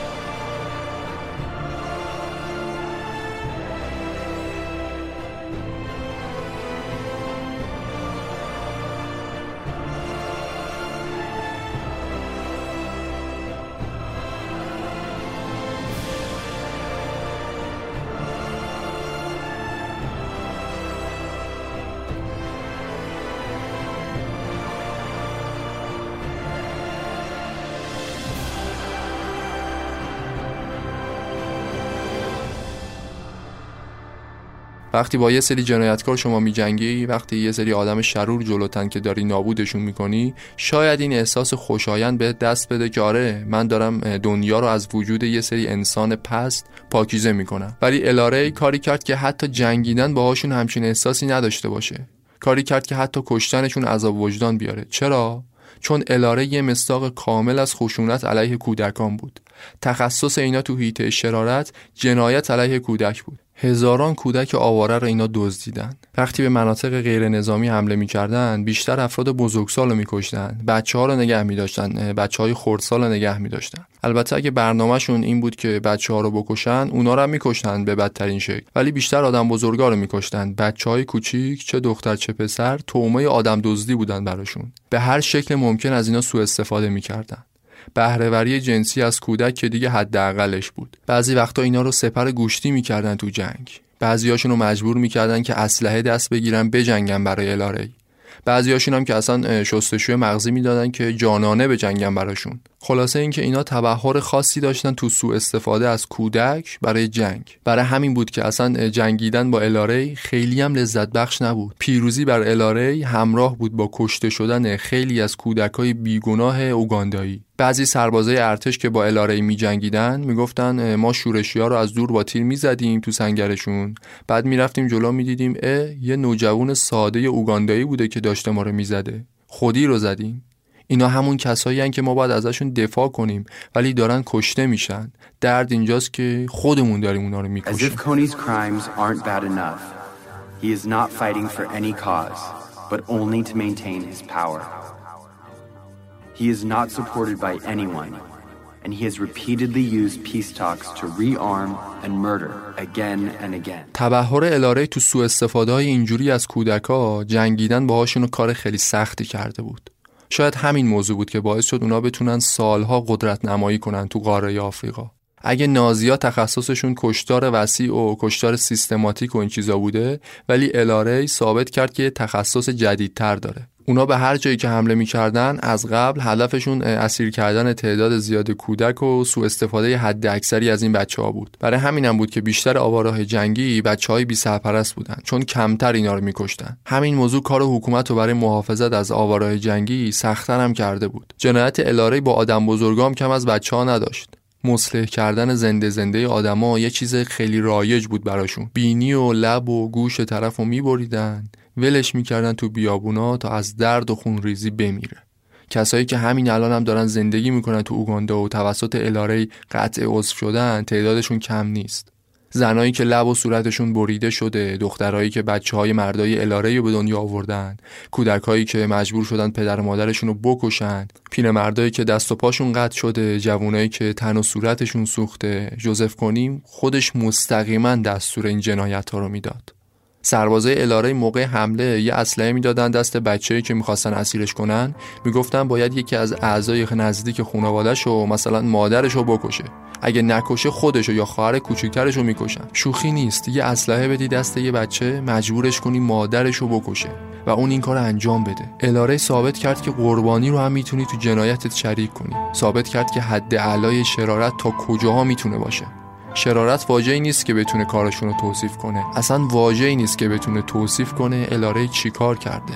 Speaker 5: وقتی با یه سری جنایتکار شما می‌جنگی، وقتی یه سری آدم شرور جلوتن که داری نابودشون می‌کنی، شاید این احساس خوشایند به دست بده که آره من دارم دنیا رو از وجود یه سری انسان پست پاکیزه می‌کنم. ولی الاره کاری کرد که حتی جنگیدن باهاشون همچین احساسی نداشته باشه. کاری کرد که حتی کشتنشون عذاب وجدان بیاره. چرا؟ چون الاره یه مصداق کامل از خشونت علیه کودکان بود. تخصص اینا تو حیطه شرارت جنایت علیه کودک بود. هزاران کودک آواره رو اینا دزدیدن. وقتی به مناطق غیر نظامی حمله می‌کردن، بیشتر افراد بزرگسال رو می‌کشتن، بچه‌ها رو نگه می‌داشتن، بچه‌های خردسال رو نگه می‌داشتن. البته اگه برنامه‌شون این بود که بچه‌ها رو بکشن، اونا رو هم می‌کشتن به بدترین شکل. ولی بیشتر آدم بزرگا رو می‌کشتن. بچه‌های کوچیک، چه دختر چه پسر، تومه آدم دزدی بودن براشون. به هر شکل ممکن از اینا سوء استفاده می‌کردن. بهره‌وری جنسی از کودک که دیگه حداقلش بود. بعضی وقتا اینا رو سپر گوشتی می‌کردن تو جنگ. بعضیاشون رو مجبور می‌کردن که اسلحه دست بگیرن بجنگن برای الاره. بعضیاشون هم که اصلا شستشوی مغزی میدادن که جانانه بجنگن براشون. خلاصه این که اینا تبحر خاصی داشتن تو سوء استفاده از کودک برای جنگ. برای همین بود که اصلا جنگیدن با الاره خیلی هم لذت بخش نبود. پیروزی بر الاره همراه بود با کشته شدن خیلی از کودکای بیگناه اوگاندایی. بعضی سربازای ارتش که با الاره می جنگیدن میگفتن ما شورشی‌ها رو از دور با تیر میزدیم تو سنگرشون، بعد میرفتیم جلو میدیدیم اه یه نوجوان ساده اوگاندایی بوده که داشته ما رو میزده، خودی رو زدیم. اینا همون کسایی هن که ما باید ازشون دفاع کنیم ولی دارن کشته میشن. درد اینجاست که خودمون داریم اونا رو میکشیم.
Speaker 6: As if Kony's crimes aren't bad enough, he is not fighting for any cause, but only to maintain his power. He is not supported by anyone, and he has repeatedly used peace talks to rearm and murder again and again.
Speaker 5: تبحر الاره تو سوء استفاده های اینجوری از کودکا جنگیدن باهاشون کار خیلی سختی کرده بود. شاید همین موضوع بود که باعث شد اونا بتونن سالها قدرت نمایی کنن تو قاره آفریقا. اگه نازی‌ها تخصصشون کشتار وسیع و کشتار سیستماتیک و این چیزا بوده، ولی الاری ثابت کرد که تخصص جدیدتر داره. اونا به هر جایی که حمله می‌کردن از قبل هدفشون اسیر کردن تعداد زیاد کودک و سوء استفاده حد اکثری از این بچه‌ها بود. برای همینم بود که بیشتر آواره‌های جنگی بچه‌های بی سرپرست بودن، چون کمتر اینا رو می‌کشتن. همین موضوع کار حکومت رو برای محافظت از آواره‌های جنگی سخت‌تر هم کرده بود. جنایت الاری با آدم بزرگام کم از بچه‌ها نداشت. مصلح کردن زنده زنده آدما یه چیز خیلی رایج بود براشون. بینی و لب و گوش طرفو می‌بریدن، ولش میکردن تو بیابونا تا از درد و خونریزی بمیره. کسایی که همین الان هم دارن زندگی میکنن تو اوگاندا و توسط الاری قطع عضو شدن تعدادشون کم نیست. زنایی که لب و صورتشون بریده شده، دخترایی که بچه‌های مردای الاری رو به دنیا آوردن، کودکایی که مجبور شدن پدر و مادرشون رو بکشن، پیرمردایی که دست و پاشون قطع شده، جوونایی که تن و صورتشون سوخته. جوزف کونی خودش مستقیما دستور این جنایت‌ها رو میداد. سربازای الاری موقع حمله یه اسلحه میدادن دست بچه‌ای که می‌خواستن اسیرش کنن، میگفتن باید یکی از اعضای نزدیک خانواده‌شو، مثلا مادرشو بکشه. اگه نکشه خودشو یا خواهر کوچیک‌ترشو میکشن. شوخی نیست، یه اسلحه بدی دست یه بچه، مجبورش کنی مادرشو بکشه و اون این کارو انجام بده. الاری ثابت کرد که قربانی رو هم میتونی تو جنایتت شریک کنی. ثابت کرد که حد اعلای شرارت تا کجاها میتونه باشه. شرارت واژه‌ای نیست که بتونه کارشون رو توصیف کنه. اصلا واژه‌ای نیست که بتونه توصیف کنه الاری چی کار کرده.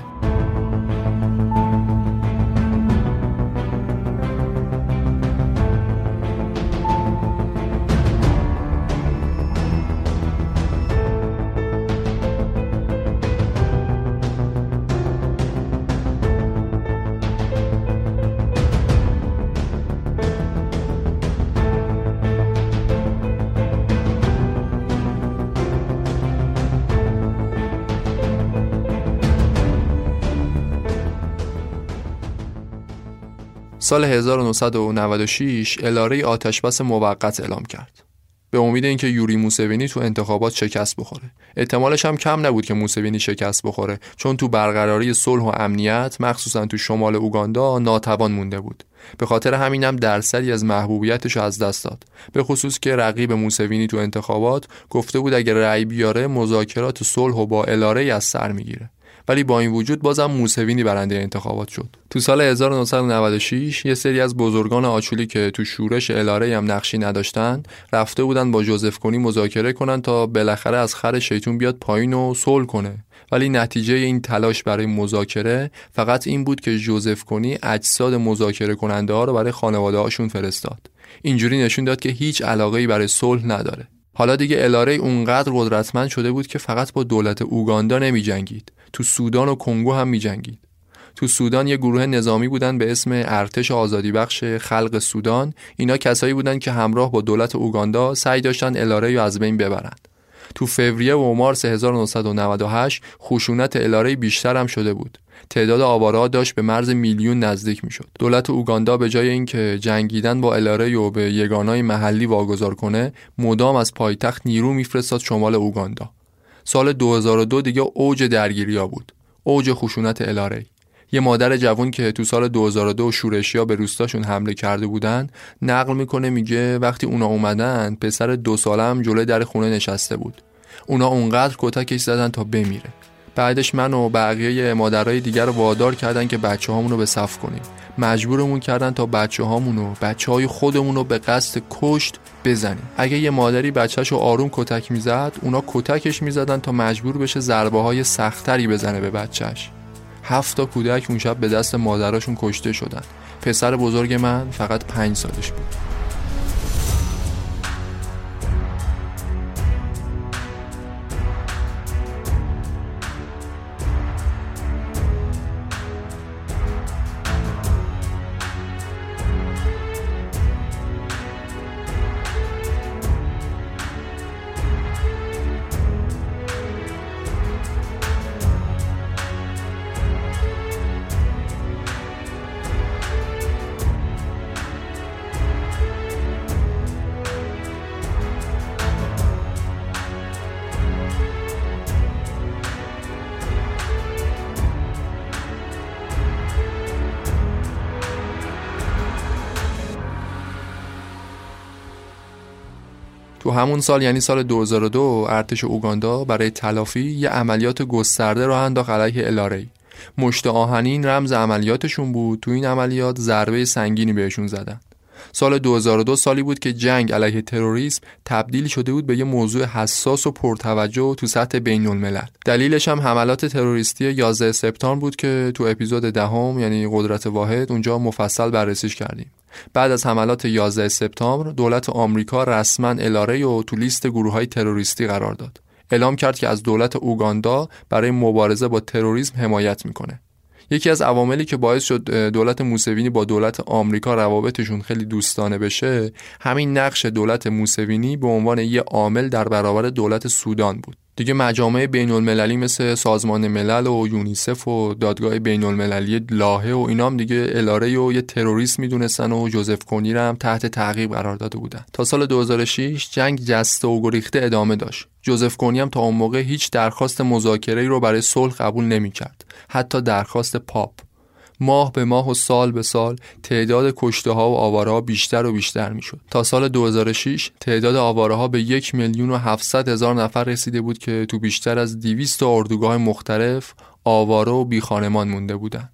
Speaker 5: سال هزار و نهصد و نود و شش الاری آتشبس موقت اعلام کرد به امید اینکه یوری موسوینی تو انتخابات شکست بخوره. احتمالش هم کم نبود که موسوینی شکست بخوره، چون تو برقراری صلح و امنیت مخصوصا تو شمال اوگاندا ناتوان مونده بود. به خاطر همینم درصدی از محبوبیتش از دست داد، به خصوص که رقیب موسوینی تو انتخابات گفته بود اگه رأی بیاره مذاکرات صلح و با الاری از سر میگیره. ولی با این وجود بازم موسوینی برنده انتخابات شد. تو سال هزار و نهصد و نود و شش یه سری از بزرگان آچولی که تو شورش الاری هم نقشی نداشتن رفته بودن با جوزف کونی مذاکره کنن تا بالاخره از خر شیطون بیاد پایین و صلح کنه. ولی نتیجه این تلاش برای مذاکره فقط این بود که جوزف کونی اجساد مذاکره کننده ها رو برای خانواده هاشون فرستاد. اینجوری نشون داد که هیچ علاقه‌ای برای صلح نداره. حالا دیگه الاری اونقدر قدرتمند شده بود که فقط با دولت اوگاندا نمی جنگید، تو سودان و کنگو هم می جنگید. تو سودان یه گروه نظامی بودن به اسم ارتش آزادی بخش خلق سودان. اینا کسایی بودن که همراه با دولت اوگاندا سعی داشتن الاری رو از بین ببرن. تو فوریه و مارس هزار و نهصد و نود و هشت خشونت الاری بیشتر هم شده بود. تعداد آواره‌ها داشت به مرز میلیون نزدیک میشد. دولت اوگاندا به جای اینکه جنگیدن با الاری و به یگانای محلی واگذار کنه، مدام از پایتخت نیرو میفرستاد شمال اوگاندا. سال دو هزار و دو دیگه اوج درگیری‌ها بود، اوج خشونت الاری. یه مادر جوان که تو سال دو هزار و دو شورشی‌ها به روستاشون حمله کرده بودن نقل میکنه، میگه وقتی اونا اومدن پسر دو ساله هم جلوی در خونه نشسته بود. اونا اونقدر کتکش زدن تا بمیره. بعدش من و بقیه مادرای دیگر رو وادار کردن که بچه‌هامون رو به صف کنیم. مجبورمون کردن تا بچه‌هامون و بچه‌های خودمون رو به قصد کشت بزنیم. اگه یه مادری بچه‌شو آروم کتک میزد، اونا کتکش میزدن تا مجبور بشه ضربه‌های سخت‌تری بزنه به بچه‌ش. هفت تا کودک اون شب به دست مادراشون کشته شدن. پسر بزرگ من فقط پنج سالش بود. تو همون سال یعنی سال دو هزار و دو ارتش اوگاندا برای تلافی یه عملیات گسترده راه انداخت علیه الاری. مشت آهنین رمز عملیاتشون بود. تو این عملیات ضربه سنگینی بهشون زدن. سال دو هزار و دو سالی بود که جنگ علیه تروریسم تبدیل شده بود به یه موضوع حساس و پرتوجه تو سطح بین الملل. دلیلش هم حملات تروریستی یازده سپتامبر بود که تو اپیزود دهم یعنی قدرت واحد اونجا مفصل بررسیش کردیم. بعد از حملات یازده سپتامبر دولت آمریکا رسما الاره رو تو لیست گروه‌های تروریستی قرار داد. اعلام کرد که از دولت اوگاندا برای مبارزه با تروریسم حمایت میکنه. یکی از عواملی که باعث شد دولت موسوینی با دولت آمریکا روابطشون خیلی دوستانه بشه همین نقش دولت موسوینی به عنوان یه عامل در برابر دولت سودان بود. دیگه مجامع بین المللی مثل سازمان ملل و یونیسف و دادگاه بین المللی لاهه و اینام دیگه الاره و یه تروریست میدونستن و جوزف کونی رو هم تحت تعقیب قرار داده بودن. تا سال دو هزار و شش جنگ جسته و گریخته ادامه داشت. جوزف کونی هم تا اون موقع هیچ درخواست مذاکره‌ای رو برای صلح قبول نمی‌کرد، حتی درخواست پاپ. ماه به ماه و سال به سال تعداد کشته ها و آواره ها بیشتر و بیشتر می شد. تا سال دو هزار و شش تعداد آواره ها به یک میلیون و هفتصد هزار نفر رسیده بود که تو بیشتر از دویست اردوگاه مختلف آواره و بی خانمان مونده بودند.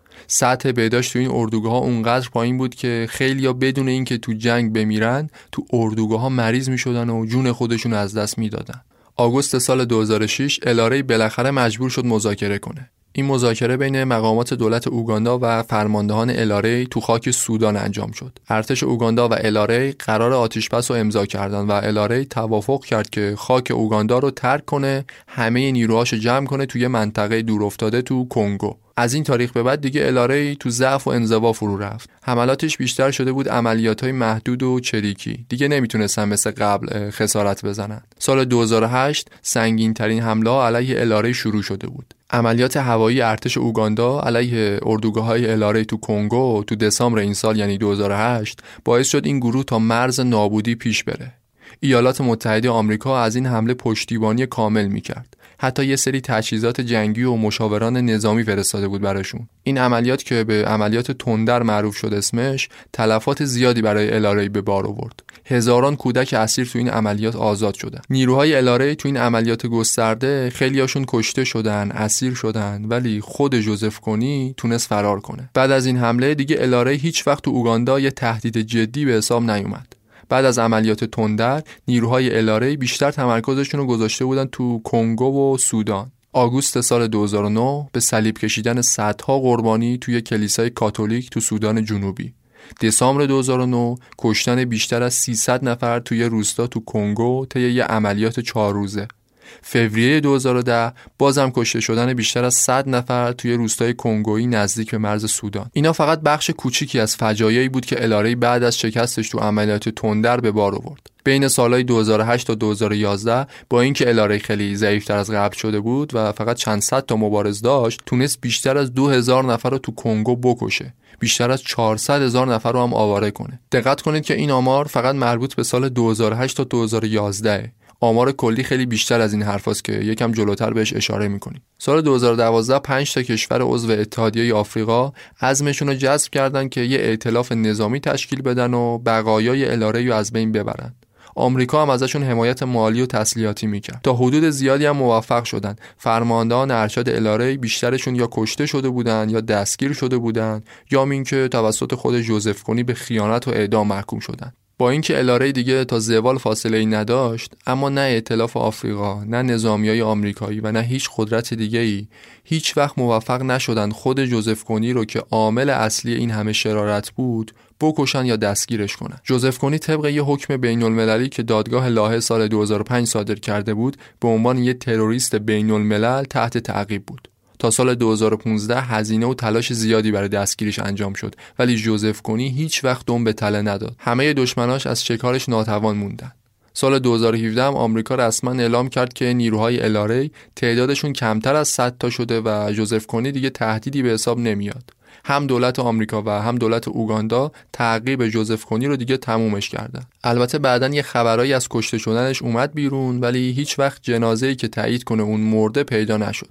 Speaker 5: سطح بهداشت تو این اردوگاه ها اونقدر پایین بود که خیلیا بدون اینکه تو جنگ بمیرن تو اردوگاه ها مریض می شدن و جون خودشون از دست می دادن. آگوست سال دو هزار و شش الاره بالاخره مجبور شد مذاکره کنه. این مذاکره بین مقامات دولت اوگاندا و فرماندهان الاره تو خاک سودان انجام شد. ارتش اوگاندا و الاره قرار آتشبس رو امضا کردن و الاره توافق کرد که خاک اوگاندا رو ترک کنه، همه نیروهاشو جمع کنه توی منطقه دورافتاده تو کنگو. از این تاریخ به بعد دیگه الاره تو ضعف و انزوا فرو رفت. حملاتش بیشتر شده بود عملیاتای محدود و چریکی. دیگه نمیتونستن مثل قبل خسارت بزنن. سال دو هزار و هشت سنگین ترین حمله ها علیه الاره شروع شده بود. عملیات هوایی ارتش اوگاندا علیه اردوگاه‌های الاره تو کنگو تو دسامبر این سال یعنی دو هزار و هشت باعث شد این گروه تا مرز نابودی پیش بره. ایالات متحده آمریکا از این حمله پشتیبانی کامل میکرد. حتی یه سری تجهیزات جنگی و مشاوران نظامی فرستاده بود براشون. این عملیات که به عملیات تندر معروف شد اسمش، تلفات زیادی برای الاره به بار آورد. هزاران کودک اسیر تو این عملیات آزاد شدن. نیروهای الاره تو این عملیات گسترده خیلیاشون کشته شدن، اسیر شدن، ولی خود جوزف کونی تونست فرار کنه. بعد از این حمله دیگه الاره هیچ وقت تو اوگاندا یه تهدید جدی به حساب نیومد. بعد از عملیات تندر نیروهای الاره بیشتر تمرکزشون رو گذاشته بودن تو کنگو و سودان. آگوست سال دو هزار و نه به صلیب کشیدن صدها قربانی توی کلیسای کاتولیک تو سودان جنوبی. دسامبر دو هزار و نه کشتن بیشتر از سیصد نفر توی روستا تو کنگو طی یه عملیات چهار روزه. فوریه دو هزار و ده بازم کشته شدن بیشتر از صد نفر توی روستای کنگویی نزدیک به مرز سودان. اینا فقط بخش کوچیکی از فجایعی بود که الاره بعد از شکستش تو عملیات تندر به بار آورد. بین سالهای دو هزار و هشت تا دو هزار و یازده با اینکه الاره خیلی ضعیف‌تر از قبل شده بود و فقط چند صد تا مبارز داشت، تونست بیشتر از دو هزار نفر رو تو کنگو بکشه. بیشتر از چهارصد هزار نفر رو هم آواره کنه. دقت کنید که این آمار فقط مربوط به سال دو هزار و هشت تا دو هزار و یازده. آمار کلی خیلی بیشتر از این حرفاست که یکم جلوتر بهش اشاره می‌کنیم. سال دو هزار و دوازده پنج تا کشور عضو اتحادیه آفریقا عزمشون رو جذب کردن که یه ائتلاف نظامی تشکیل بدن و بقایای الاره رو از بین ببرن. آمریکا هم ازشون حمایت مالی و تسلیحاتی میکرد. تا حدود زیادی هم موفق شدن. فرماندهان ارشد الاره بیشترشون یا کشته شده بودن یا دستگیر شده بودن یا اینکه توسط خود جوزف کونی به خیانت و اعدام محکوم شدن. با اینکه الاره دیگه تا زوال فاصله‌ای نداشت، اما نه ائتلاف آفریقا، نه نظامیای آمریکایی و نه هیچ قدرت دیگه‌ای هیچ وقت موفق نشدن خود جوزف کونی رو که عامل اصلی این همه شرارت بود بکشن یا دستگیرش کنن. جوزف کونی طبق یه حکم بین‌المللی که دادگاه لاهه سال دو هزار و پنج صادر کرده بود، به عنوان یه تروریست بین‌الملل تحت تعقیب بود. تا سال دو هزار و پانزده هزینه و تلاش زیادی برای دستگیریش انجام شد، ولی جوزف کونی هیچ وقت دم به تله نداد. همه دشمناش از شکارش ناتوان موندن. سال دو هزار و هفده هم آمریکا رسما اعلام کرد که نیروهای الاره تعدادشون کمتر از صد تا شده و جوزف کونی دیگه تهدیدی به حساب نمیاد. هم دولت آمریکا و هم دولت اوگاندا تعقیب جوزف کونی رو دیگه تمومش کردن. البته بعدن یه خبرایی از کشته شدنش اومد بیرون، ولی هیچ وقت جنازه‌ای که تایید کنه اون مرده پیدا نشد.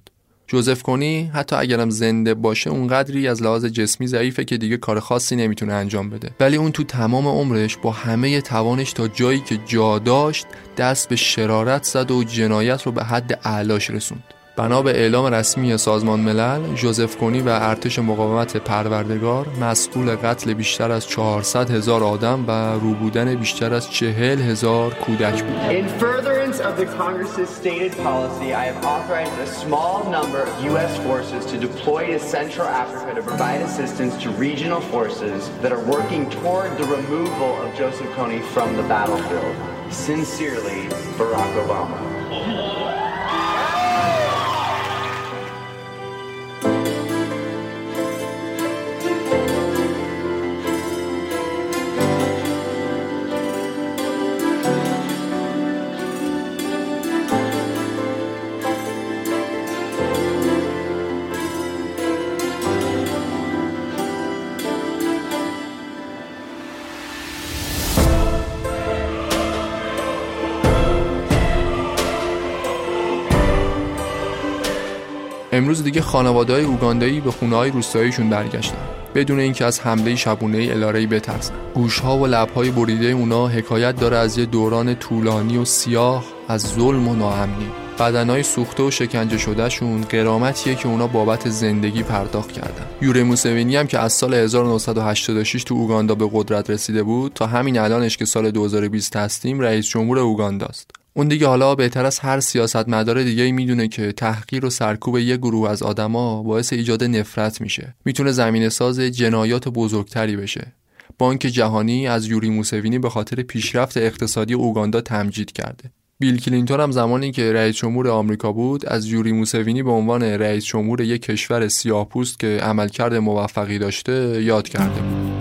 Speaker 5: جوزف کونی حتی اگرم زنده باشه اونقدری از لحاظ جسمی ضعیفه که دیگه کار خاصی نمیتونه انجام بده، ولی اون تو تمام عمرش با همه توانش تا جایی که جا داشت دست به شرارت زد و جنایت رو به حد اعلاش رسوند. بنا به اعلام رسمی سازمان ملل، جوزف کونی و ارتش مقاومت پروردگار مسئول قتل بیشتر از چهارصد هزار آدم و روبودن بیشتر از چهل هزار کودک بود.
Speaker 6: In furtherance of the Congress's stated policy, I have authorized a small number of U S forces to deploy to Central Africa to provide assistance to regional forces that are working toward the removal of Joseph Kony from the battlefield. Sincerely, Barack Obama.
Speaker 5: امروز دیگه خانواده‌های اوگاندایی به خونه‌های روستاییشون برگشتن بدون اینکه از حمله شبونه‌ای الاره‌ای بترسن. گوش‌ها و لب‌های بریده اونا حکایت داره از یه دوران طولانی و سیاه از ظلم و ناامنی. بدنهای سوخته و شکنجه شدهشون غرامتیه که اونا بابت زندگی پرداخت کردن. یوری موسوینی هم که از سال هزار و نهصد و هشتاد و شش تو اوگاندا به قدرت رسیده بود تا همین الانش که سال دو هزار و بیست هستیم رئیس جمهور اوگانداست. اون دیگه حالا بهتر از هر سیاستمدار دیگه‌ای میدونه که تحقیر و سرکوب یک گروه از آدما باعث ایجاد نفرت میشه. میتونه زمینه‌ساز جنایات بزرگتری بشه. بانک جهانی از یوری موسوینی به خاطر پیشرفت اقتصادی اوگاندا تمجید کرده. بیل کلینتون هم زمانی که رئیس جمهور آمریکا بود از یوری موسوینی به عنوان رئیس جمهور یک کشور سیاه‌پوست که عملکرد موفقی داشته یاد کرده بود.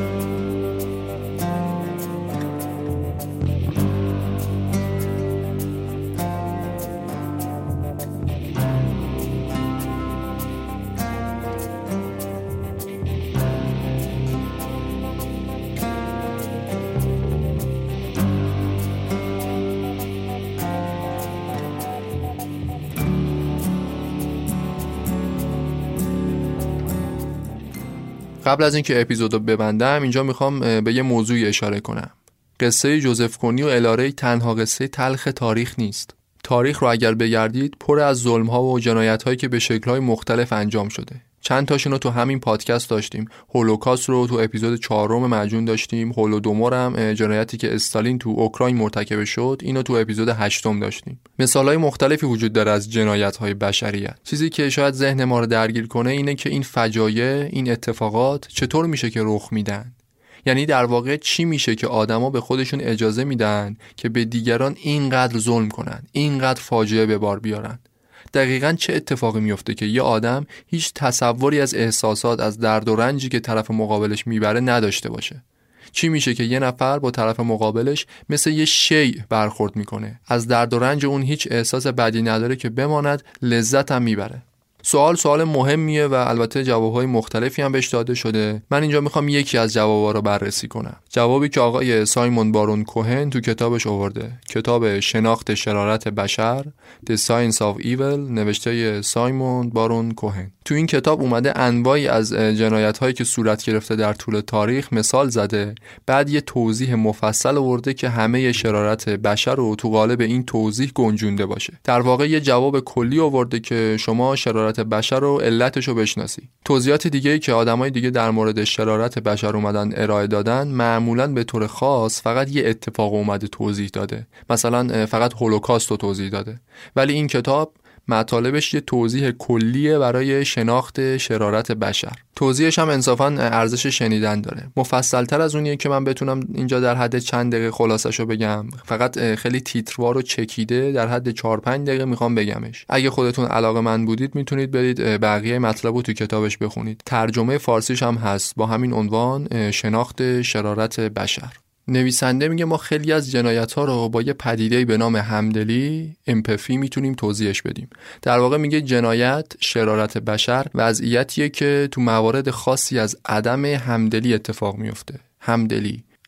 Speaker 5: قبل از اینکه اپیزودو ببندم اینجا میخوام به یه موضوعی اشاره کنم. قصه جوزف کونی و الاره‌ای تنها قصه تلخ تاریخ نیست. تاریخ رو اگر بگردید پر از ظلم‌ها و جنایت‌هایی که به شکل‌های مختلف انجام شده. چند تاشون رو تو همین پادکست داشتیم. هولوکاست رو تو اپیزود چهارم معجون داشتیم. هولودومور هم جنایتی که استالین تو اوکراین مرتکب شد، اینو تو اپیزود هشتم داشتیم. مثال‌های مختلفی وجود داره از جنایت‌های بشریت. چیزی که شاید ذهن ما رو درگیر کنه اینه که این فجایع، این اتفاقات چطور میشه که رخ میدن؟ یعنی در واقع چی میشه که آدما به خودشون اجازه میدن که به دیگران اینقدر ظلم کنن، اینقدر فاجعه به بار بیارن؟ دقیقاً چه اتفاقی میفته که یه آدم هیچ تصوری از احساسات، از درد و رنجی که طرف مقابلش میبره نداشته باشه؟ چی میشه که یه نفر با طرف مقابلش مثل یه شیء برخورد میکنه، از درد و رنج اون هیچ احساس بدی نداره که بماند، لذت هم میبره؟ سوال سوال مهمیه و البته جوابهای مختلفی هم بهش داده شده. من اینجا میخوام یکی از جوابا رو بررسی کنم. جوابی که آقای سایمون بارون کوهن تو کتابش آورده، کتاب شناخت شرارت بشر The Science of Evil، نوشته سایمون بارون کوهن. تو این کتاب اومده انواعی از جنایت‌هایی که صورت گرفته در طول تاریخ مثال زده، بعد یه توضیح مفصل آورده که همه شرارت بشر رو تو قالب این توضیح گنجونده باشه. در واقع یه جواب کلی آورده که شما شرارت بشر رو علتش رو بشناسی. توضیحات دیگه‌ای که آدمای دیگه در مورد شرارت بشر اومدن ارائه دادن، معمولاً به طور خاص فقط یه اتفاق اومده توضیح داده. مثلا فقط هولوکاست رو توضیح داده. ولی این کتاب مطالبش یه توضیح کلیه برای شناخت شرارت بشر. توضیحش هم انصافاً ارزش شنیدن داره. مفصل‌تر از اونیه که من بتونم اینجا در حد چند دقیقه خلاصه‌شو بگم. فقط خیلی تیتروار و چکیده در حد چهار پنج دقیقه میخوام بگمش. اگه خودتون علاقه‌مند بودید میتونید برید بقیه مطلب رو تو کتابش بخونید. ترجمه فارسیش هم هست با همین عنوان، شناخت شرارت بشر. نویسنده میگه ما خیلی از جنایت‌ها رو با یه پدیده‌ای به نام همدلی، امپاتی میتونیم توضیحش بدیم. در واقع میگه جنایت، شرارت بشر وضعیتیه که تو موارد خاصی از عدم همدلی اتفاق میفته. همدلی،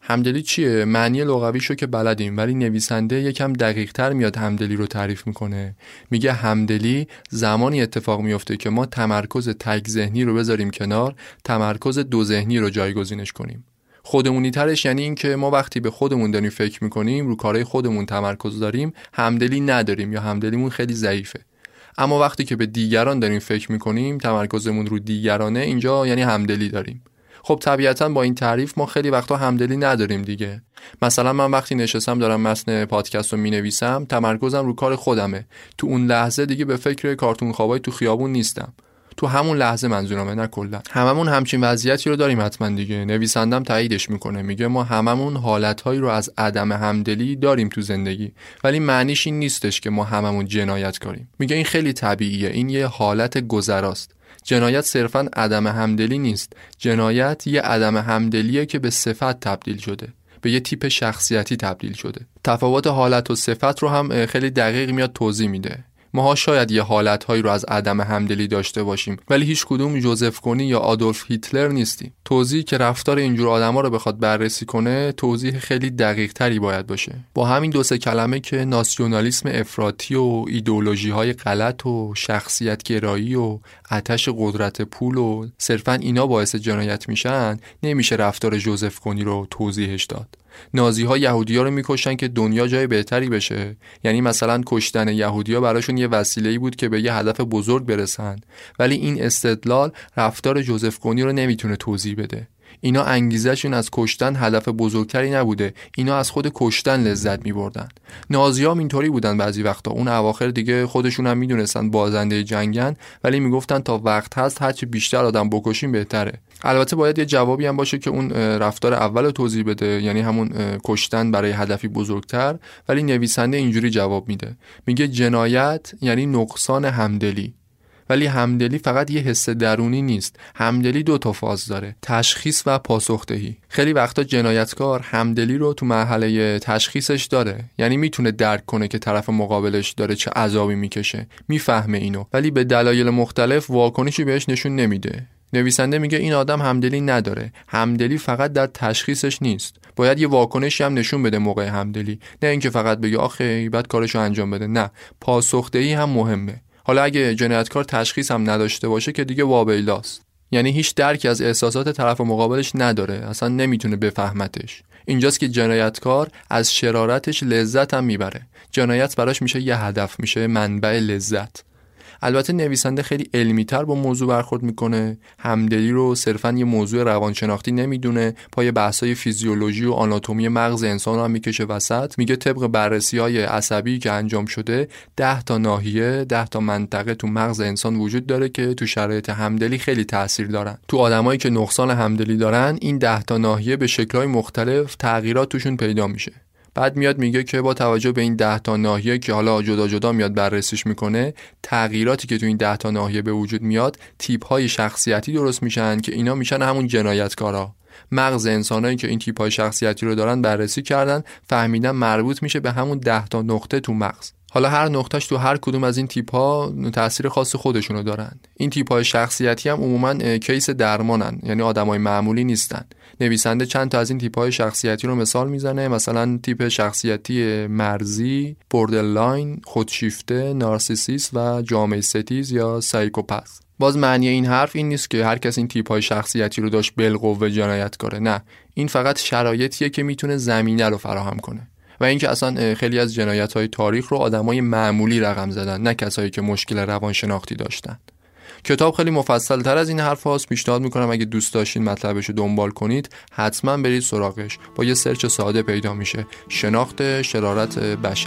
Speaker 5: همدلی چیه؟ معنی لغویشو که بلدیم، ولی نویسنده یکم دقیق‌تر میاد همدلی رو تعریف میکنه. میگه همدلی زمانی اتفاق میفته که ما تمرکز تک ذهنی رو بذاریم کنار، تمرکز دو ذهنی رو جایگزینش کنیم. خودمونی ترش یعنی این که ما وقتی به خودمون داریم فکر میکنیم، رو کارهای خودمون تمرکز داریم، همدلی نداریم یا همدلیمون خیلی ضعیفه. اما وقتی که به دیگران داریم فکر میکنیم، تمرکزمون رو دیگرانه، اینجا یعنی همدلی داریم. خب طبیعتاً با این تعریف ما خیلی وقتا همدلی نداریم دیگه. مثلا من وقتی نشستم دارم متن پادکست رو مینویسم، تمرکزم رو کار خودمه. تو اون لحظه دیگه به فکر کارتون خوابای تو خیابون نیستم. تو همون لحظه منظورمه، نه کلا. هممون همچین وضعیتی رو داریم حتما دیگه. نویسندم تاییدش میکنه، میگه ما هممون حالتهایی رو از عدم همدلی داریم تو زندگی، ولی معنیش این نیستش که ما هممون جنایتکاریم. میگه این خیلی طبیعیه، این یه حالت گذراست. جنایت صرفاً عدم همدلی نیست. جنایت یه عدم همدلیه که به صفت تبدیل شده، به یه تیپ شخصیتی تبدیل شده. تفاوت حالت و صفت رو هم خیلی دقیق میاد توضیح میده. ماها شاید یه حالتهایی رو از عدم همدلی داشته باشیم، ولی هیچ کدوم جوزف کونی یا آدولف هیتلر نیستیم. توضیحی که رفتار اینجور آدما رو بخواد بررسی کنه، توضیح خیلی دقیق تری باید باشه. با همین دو سه کلمه که ناسیونالیسم افراطی و ایدئولوژی‌های غلط و شخصیت گرایی و آتش قدرت پول و صرفاً اینا باعث جنایت میشن، نمیشه رفتار جوزف کونی رو توضیحش داد. نازی‌ها یهودی‌ها رو می‌کشتن که دنیا جای بهتری بشه، یعنی مثلا کشتن یهودی‌ها براشون یه وسیله‌ای بود که به یه هدف بزرگ برسن، ولی این استدلال رفتار جوزف کونی رو نمیتونه توضیح بده. اینا انگیزشون از کشتن هدف بزرگتری نبوده، اینا از خود کشتن لذت می‌بردن. نازی‌ها اینطوری بودن بعضی وقتا، اون اواخر دیگه خودشون هم میدونستن بازنده جنگن، ولی میگفتن تا وقت هست هرچی بیشتر آدم بکشیم بهتره. البته باید یه جوابی هم باشه که اون رفتار اول رو توضیح بده، یعنی همون کشتن برای هدفی بزرگتر، ولی نویسنده اینجوری جواب میده. میگه جنایت یعنی نقصان همدلی. ولی همدلی فقط یه حس درونی نیست. همدلی دو تا فاز داره، تشخیص و پاسخدهی. خیلی وقتا جنایتکار همدلی رو تو مرحله تشخیصش داره، یعنی میتونه درک کنه که طرف مقابلش داره چه عذابی میکشه، میفهمه اینو، ولی به دلایل مختلف واکنشی بهش نشون نمیده. نویسنده میگه این آدم همدلی نداره. همدلی فقط در تشخیصش نیست، باید یه واکنشی هم نشون بده موقع همدلی، نه اینکه فقط بگه آخه بعد کارشو انجام بده. نه، پاسخدهی هم مهمه. حالا اگه جنایتکار تشخیص هم نداشته باشه که دیگه وابیلاست، یعنی هیچ درکی از احساسات طرف مقابلش نداره، اصلا نمیتونه بفهمتش. اینجاست که جنایتکار از شرارتش لذت هم میبره. جنایت براش میشه یه هدف، میشه منبع لذت. البته نویسنده خیلی علمی تر با موضوع برخورد میکنه. همدلی رو صرفاً یه موضوع روانشناختی نمیدونه، پای بحثای فیزیولوژی و آناتومی مغز انسان رو هم میکشه وسط. میگه طبق بررسی‌های عصبی که انجام شده، ده تا ناحیه، ده تا منطقه تو مغز انسان وجود داره که تو شرایط همدلی خیلی تأثیر دارن. تو آدمایی که نقصان همدلی دارن، این ده تا ناحیه به شکل‌های مختلف تغییرات توشون پیدا میشه. بعد میاد میگه که با توجه به این ده تا ناحیه که حالا جدا جدا میاد بررسیش میکنه، تغییراتی که تو این ده تا ناحیه به وجود میاد، تیپ‌های شخصیتی درست میشن که اینا میشن همون جنایتکارا. مغز انسانایی که این تیپ‌های شخصیتی رو دارن بررسی کردن، فهمیدن مربوط میشه به همون ده تا نقطه تو مغز. حالا هر نقطهش تو هر کدوم از این تیپ‌ها تأثیر خاص خودشونو دارن. این تیپ‌های شخصیتی هم عموماً کیس درمانن، یعنی آدمای معمولی نیستن. نویسنده چند تا از این تیپ‌های شخصیتی رو مثال میزنه، مثلا تیپ شخصیتی مرزی، بوردرلاین، خودشیفته، نارسیسیست و جامعه ستیز یا سایکوپث. باز معنی این حرف این نیست که هر کس این تیپ‌های شخصیتی رو داشت بالقوه جنایتکاره، نه، این فقط شرایطیه که میتونه زمینه رو فراهم کنه. و اینکه اصلا خیلی از جنایت‌های تاریخ رو آدمای معمولی رقم زدن، نه کسایی که مشکل روانشناختی داشتن. کتاب خیلی مفصل تر از این حرف هاست. پیشنهاد میکنم اگه دوست داشتین مطلبش رو دنبال کنید، حتما برید سراغش. با یه سرچ ساده پیدا میشه، شناخت شرارت بشر.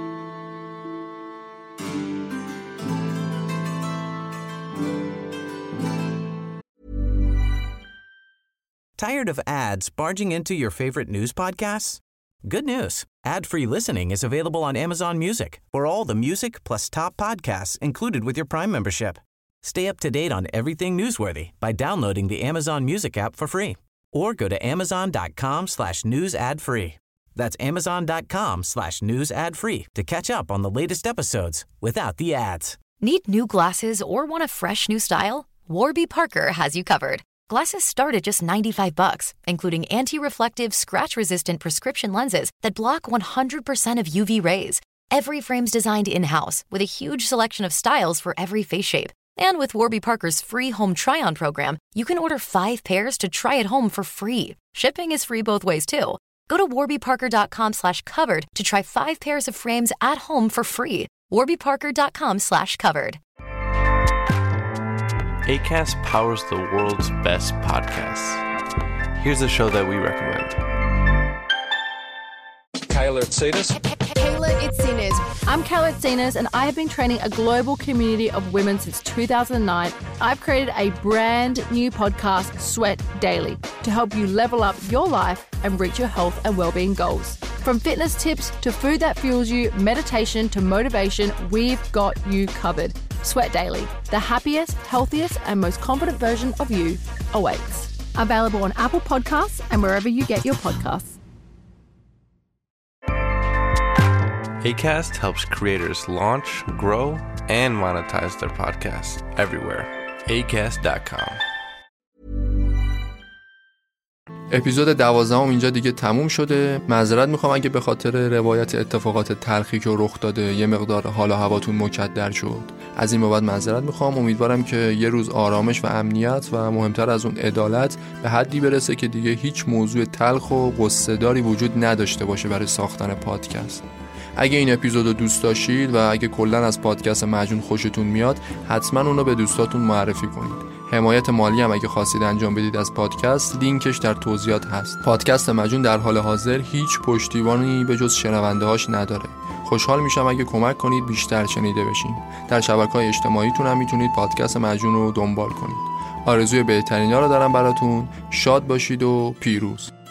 Speaker 1: Tired of ads barging into your favorite news podcasts? Good news. Ad-free listening is available on Amazon Music for all the music plus top podcasts included with your Prime membership. Stay up to date on everything newsworthy by downloading the Amazon Music app for free or go to amazon.com slash news ad free. That's amazon.com slash news ad free to catch up on the latest episodes without the ads.
Speaker 2: Need new glasses or want a fresh new style? Warby Parker has you covered.
Speaker 7: Glasses start at just ninety-five bucks, including anti-reflective, scratch-resistant prescription lenses that block one hundred percent of U V rays. Every frame's designed in-house with a huge selection of styles for every face shape. And with Warby Parker's free home try-on program, you can order five pairs to try at home for free. Shipping is free both ways, too. Go to warbyparker.com slash covered to try five pairs of frames at home for free. warbyparker.com slash covered.
Speaker 8: Acast powers the world's best podcasts. Here's a show that we recommend.
Speaker 9: Kayla Itsinas.
Speaker 10: Kayla Itsinas. I'm Kayla Itsinas, and I have been training a global community of women since two thousand nine. I've created a brand new podcast, Sweat Daily, to help you level up your life and reach your health and well-being goals. From fitness tips to food that fuels you, meditation to motivation, we've got you covered. Sweat Daily, the happiest, healthiest, and most confident version of you awaits. Available on Apple Podcasts and wherever you get your podcasts.
Speaker 8: Acast helps creators launch, grow, and monetize their podcasts everywhere. acast dot com.
Speaker 5: اپیزود دوازدهم اینجا دیگه تموم شده. معذرت میخوام اگه به خاطر روایت اتفاقات تلخی که رخ داده یه مقدار حال و هواتون مکدر شد. از این بابت معذرت میخوام. امیدوارم که یه روز آرامش و امنیت و مهمتر از اون عدالت به حدی برسه که دیگه هیچ موضوع تلخ و قصه‌داری وجود نداشته باشه برای ساختن پادکست. اگه این اپیزودو دوست داشتید و اگه کلاً از پادکست مجنون خوشتون میاد، حتما اونو به دوستاتون معرفی کنید. حمایت مالی هم اگه خواستید انجام بدید از پادکست، لینکش در توضیحات هست. پادکست مجنون در حال حاضر هیچ پشتیبانی به جز شنونده‌هاش نداره. خوشحال میشم اگه کمک کنید بیشتر شنیده بشین. در شبکه‌های اجتماعیتون هم میتونید پادکست مجنون رو دنبال کنید. آرزوی بهترینا رو دارم براتون. شاد باشید و پیروز.